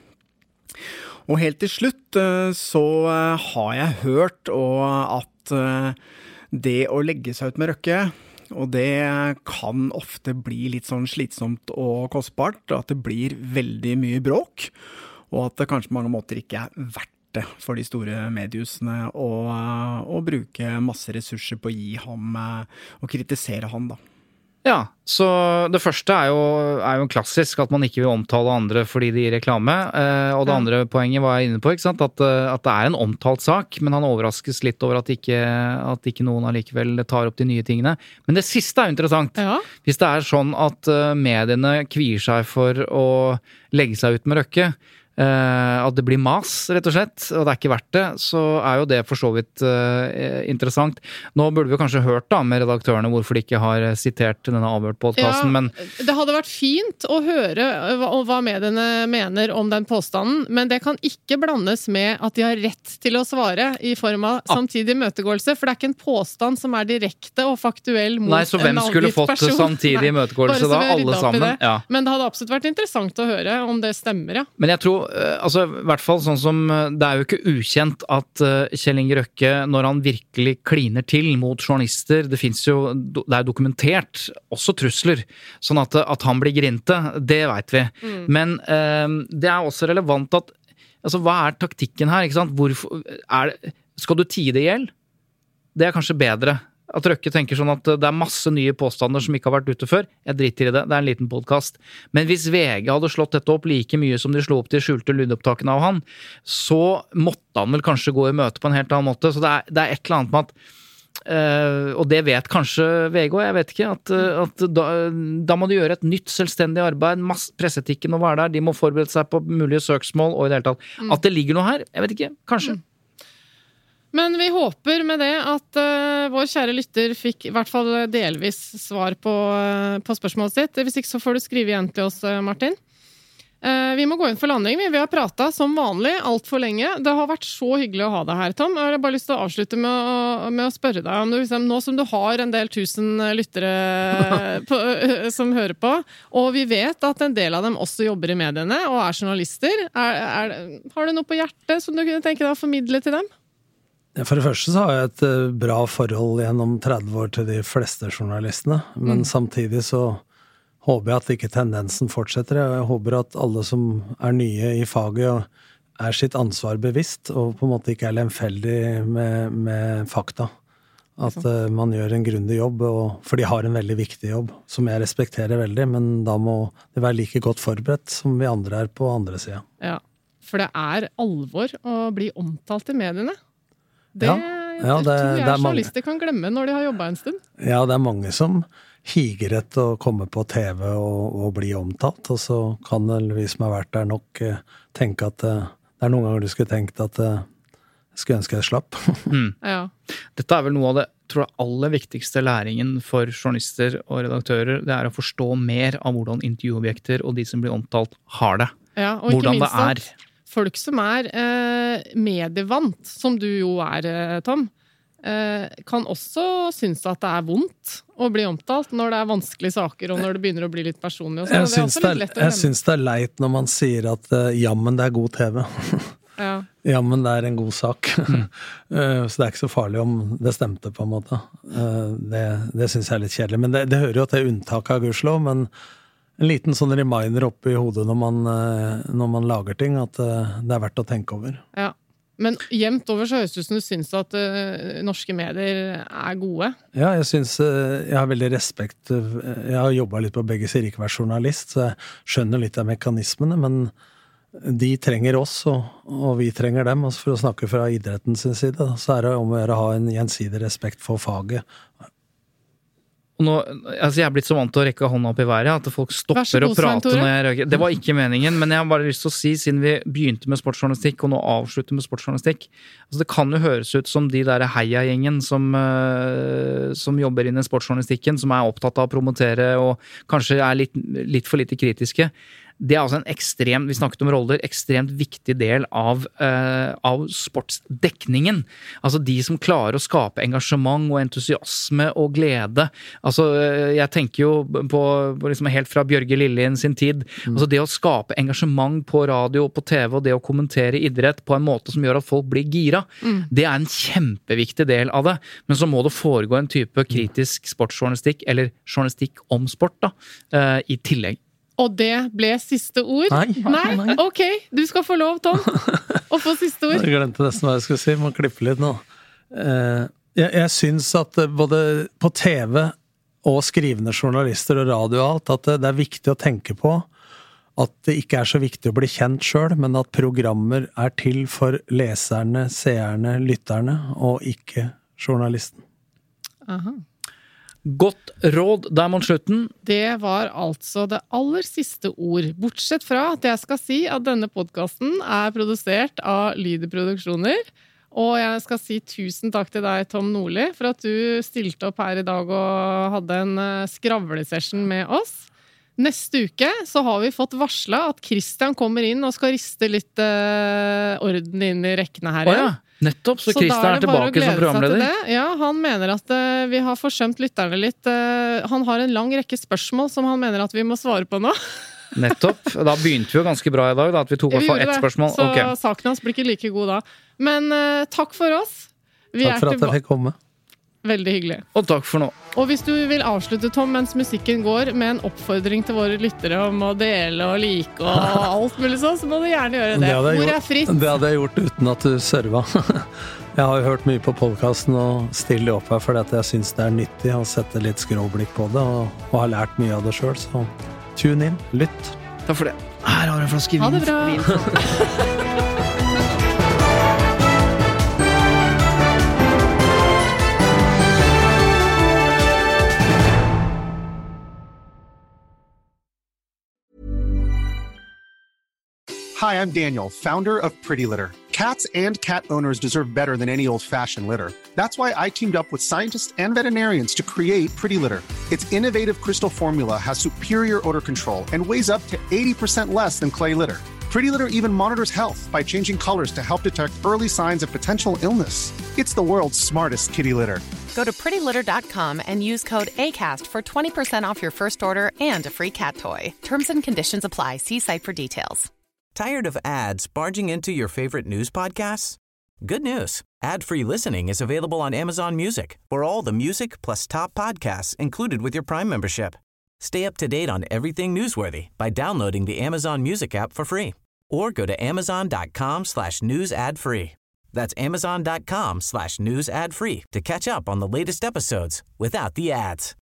Og helt til slutt så har jeg hørt at det å legge seg ut med Røkke, og det kan ofte bli litt sånn slitsomt og kostbart, at det blir veldig mye bråk, og at det kanskje på mange måter ikke er verdt det for de store mediehusene å, å bruke masse ressurser på å gi ham og kritisere han da. Ja, så det første er jo, er jo klassisk at man ikke vil omtale andre fordi de gir reklame, eh, og det ja. andre poenget var jeg inne på, ikke sant? At, at det er en omtalt sak, men han overraskes litt over at ikke, at ikke noen allikevel tar opp de nye tingene. Men det siste er jo interessant. Ja. Hvis det er sånn at mediene kvier seg for å legge seg ut med Røkke, Uh, at det blir mas, rett og slett, og det er ikke verdt det, så er jo det for så vidt uh, interessant. Nå burde vi kanskje hørt da med redaktørene hvorfor de ikke har sitert denne avhørt-podcasten, ja, men... Det hadde vært fint å høre hva, hva mediene mener om den påstanden, men det kan ikke blandes med at de har rett til å svare i form av samtidig møtegåelse, for det er ikke en påstand som er direkte og faktuell mot Nei, så hvem skulle fått person? Samtidig møtegåelse da, alle sammen? Ja. Men det hadde absolutt vært interessant å høre om det stemmer, ja. Men jeg tror altså, i hvert fall sånn som det er jo ikke ukjent at uh, Kjell Inge Røkke, når han virkelig kliner til mot journalister, det finnes jo, det er dokumentert også trusler, sånn at, at han blir grinte, det vet vi. Mm. Men uh, det er også relevant at, altså hva er taktikken her, ikke sant? Hvorfor, er det, skal du tie det ihjel? Det er kanskje bedre. At Røkke tenker sånn at det er masse nye påstander som ikke har vært ute før. Jeg driter i det, det er en liten podcast. Men hvis V G hadde slått dette opp like mye som de slo opp de skjulte lydopptakene av han, så måtte han vel kanskje gå i møte på en helt annen måte. Så det er, det er et eller annet med at, uh, og det vet kanskje V G, jeg vet ikke, at, at da, da må de gjøre et nytt selvstendig arbeid, masse pressetikken må være der, de må forberede seg på mulige søksmål og i det hele tatt. Mm. At det ligger noe her, jeg vet ikke, kanskje. Mm. Men vi håper med det at uh, vår kjære lytter fikk i hvert fall delvis svar på, uh, på spørsmålet sitt. Hvis ikke så får du skrive igjen til oss, uh, Martin. Uh, vi må gå inn for landing. Vi har pratet som vanlig alt for lenge. Det har vært så hyggelig å ha deg her, Tom. Jeg har bare lyst til å avslutte med å, med å spørre deg om du, liksom, nå som du har en del tusen lyttere på, uh, som hører på, og vi vet at en del av dem også jobber i mediene og er journalister. Er, er, har du noe på hjertet som du kunne tenke deg å formidle til dem? For det første så har jeg et bra forhold gjennom tretti år til de fleste journalistene, men mm. samtidig så håper jeg at ikke tendensen fortsetter. Jeg håper at alle som er nye i faget er sitt ansvar bevisst, og på en måte ikke er lemfeldig med, med fakta. At uh, man gjør en grundig jobb, og, for de har en veldig viktig jobb, som jeg respekterer veldig, men da må det være like godt forberedt som vi andre er på andre siden. Ja, for det er alvor å bli omtalt i mediene. Det, ja, ja, det, det tror jeg det er journalister mange. Kan glemme når de har jobbet en stund. Ja, det er mange som higer etter å komme på T V og, og bli omtalt, og så kan det, vi som har vært der nok, tenke at det er noen ganger du skulle tenkt at jeg skulle ønske jeg slapp. mm. ja. Dette er vel noe av det, tror jeg, aller viktigste læringen for journalister og redaktører, det er å forstå mer av hvordan intervjuobjekter og de som blir omtalt har det. Ja, og hvordan ikke minst det er. At folk som er eh, medievant, som du jo er, eh, Tom, eh, kan også synes at det er vondt å bli omtalt når det er vanskelige saker, og når det begynner å bli litt personlig. Og så. Jeg, Det syns det, er, jeg syns det er leit når man sier at uh, jammen det er god T V. ja. Jammen det er en god sak. Mm. uh, så det er ikke så farlig om det stemte på en måte. Uh, det det syns jeg er litt kjedelig. Men det, det hører jo til unntak av Gudskjelov, men en liten sånn reminder oppe i hodet når man, når man lager ting, at det er verdt å tenke over. Ja, men jevnt over så høres det ut som du synes at uh, norske medier er gode. Ja, jeg synes, uh, jeg har veldig respekt, jeg har jobbet litt på begge sider, ikke vært journalist, så jeg skjønner litt av mekanismene, men de trenger oss, og, og vi trenger dem, altså for å snakke fra idretten sin side, så er det om å gjøre å ha en gjensidig respekt for faget. Og nå, altså jeg er blitt så vant til å rekke hånda opp i været at folk stopper å prate når jeg røker. Det var ikke meningen, men jeg har bare lyst til å si, siden vi begynte med sportsjournalistikk, og nå avslutter med sportsjournalistikk, altså det kan jo høres ut som de der heia-gjengen som, uh, som jobber inn i sportsjournalistikken, som er opptatt av å promotere og kanskje er litt, litt for lite kritiske. Det er altså en ekstrem, vi snakket om roller, ekstremt viktig del av, uh, av sportsdekningen. Altså de som klarer å skape engasjement og entusiasme og glede. Altså jeg tenker jo på, på liksom helt fra Bjørge Lillien sin tid, mm. altså det å skape engasjement på radio og på T V og det å kommentere idrett på en måte som gjør at folk blir gira, mm. det er en kjempeviktig del av det. Men så må det foregå en type kritisk sportsjournalistikk, eller journalistikk om sport da, uh, i tillegg. Og det ble siste ord? Nei. Nei? Nei. Ok, du skal få lov, Tom, å få siste ord. Jeg glemte nesten hva jeg skulle si, må klippe litt nå. Jeg, jeg synes at både på T V og skrivende journalister og radio og alt, at det er viktig å tenke på at det ikke er så viktig å bli kjent selv, men at programmer er til for leserne, seerne, lytterne, og ikke journalisten. Aha. Godt råd der mot slutten. Det var altså det aller siste ord. Bortsett fra at jeg skal si at denne podcasten er produsert av Lyder Produksjoner. Og jeg skal si tusen takk til deg, Tom Nordli, for at du stilte opp her i dag og hadde en skravlesession med oss. Neste uke så har vi fått varslet at Christian kommer inn og skal riste litt uh, orden inn i rekkene her igjen. Oh, ja. Nettopp, så, så Christian er, er tilbake som programleder. Ja, han mener at uh, vi har forsømt lytterne litt. Uh, han har en lang rekke spørsmål som han mener at vi må svare på nå. Nettopp. Da begynte vi jo ganske bra i dag, da, at vi tok hvert fall ett spørsmål. Så okay. Saken hans blir ikke like god da. Men uh, takk for oss. Vi takk for at jeg fikk komme. Veldig hyggelig. Og takk for nå. Og hvis du vil avslutte, Tom, mens musikken går, med en oppfordring til våre lyttere om å dele og like og alt mulig sånn, så må du gjerne gjøre det. det Hvor er fritt? Det hadde jeg gjort uten at du serva. Jeg har jo hørt mye på podcasten og stiller opp her fordi at jeg synes det er nyttig å sette litt skråblikk på det, og, og har lært mye av det selv, så tune in, lytt. Takk for det. Her har du en flaske vin. Ha det bra. Hi, I'm Daniel, founder of Pretty Litter. Cats and cat owners deserve better than any old-fashioned litter. That's why I teamed up with scientists and veterinarians to create Pretty Litter. Its innovative crystal formula has superior odor control and weighs up to eighty percent less than clay litter. Pretty Litter even monitors health by changing colors to help detect early signs of potential illness. It's the world's smartest kitty litter. Go to pretty litter dot com and use code ACAST for twenty percent off your first order and a free cat toy. Terms and conditions apply. See site for details. Tired of ads barging into your favorite news podcasts? Good news. Ad-free listening is available on Amazon Music for all the music plus top podcasts included with your Prime membership. Stay up to date on everything newsworthy by downloading the Amazon Music app for free or go to amazon.com slash news ad free. That's amazon.com slash news ad free to catch up on the latest episodes without the ads.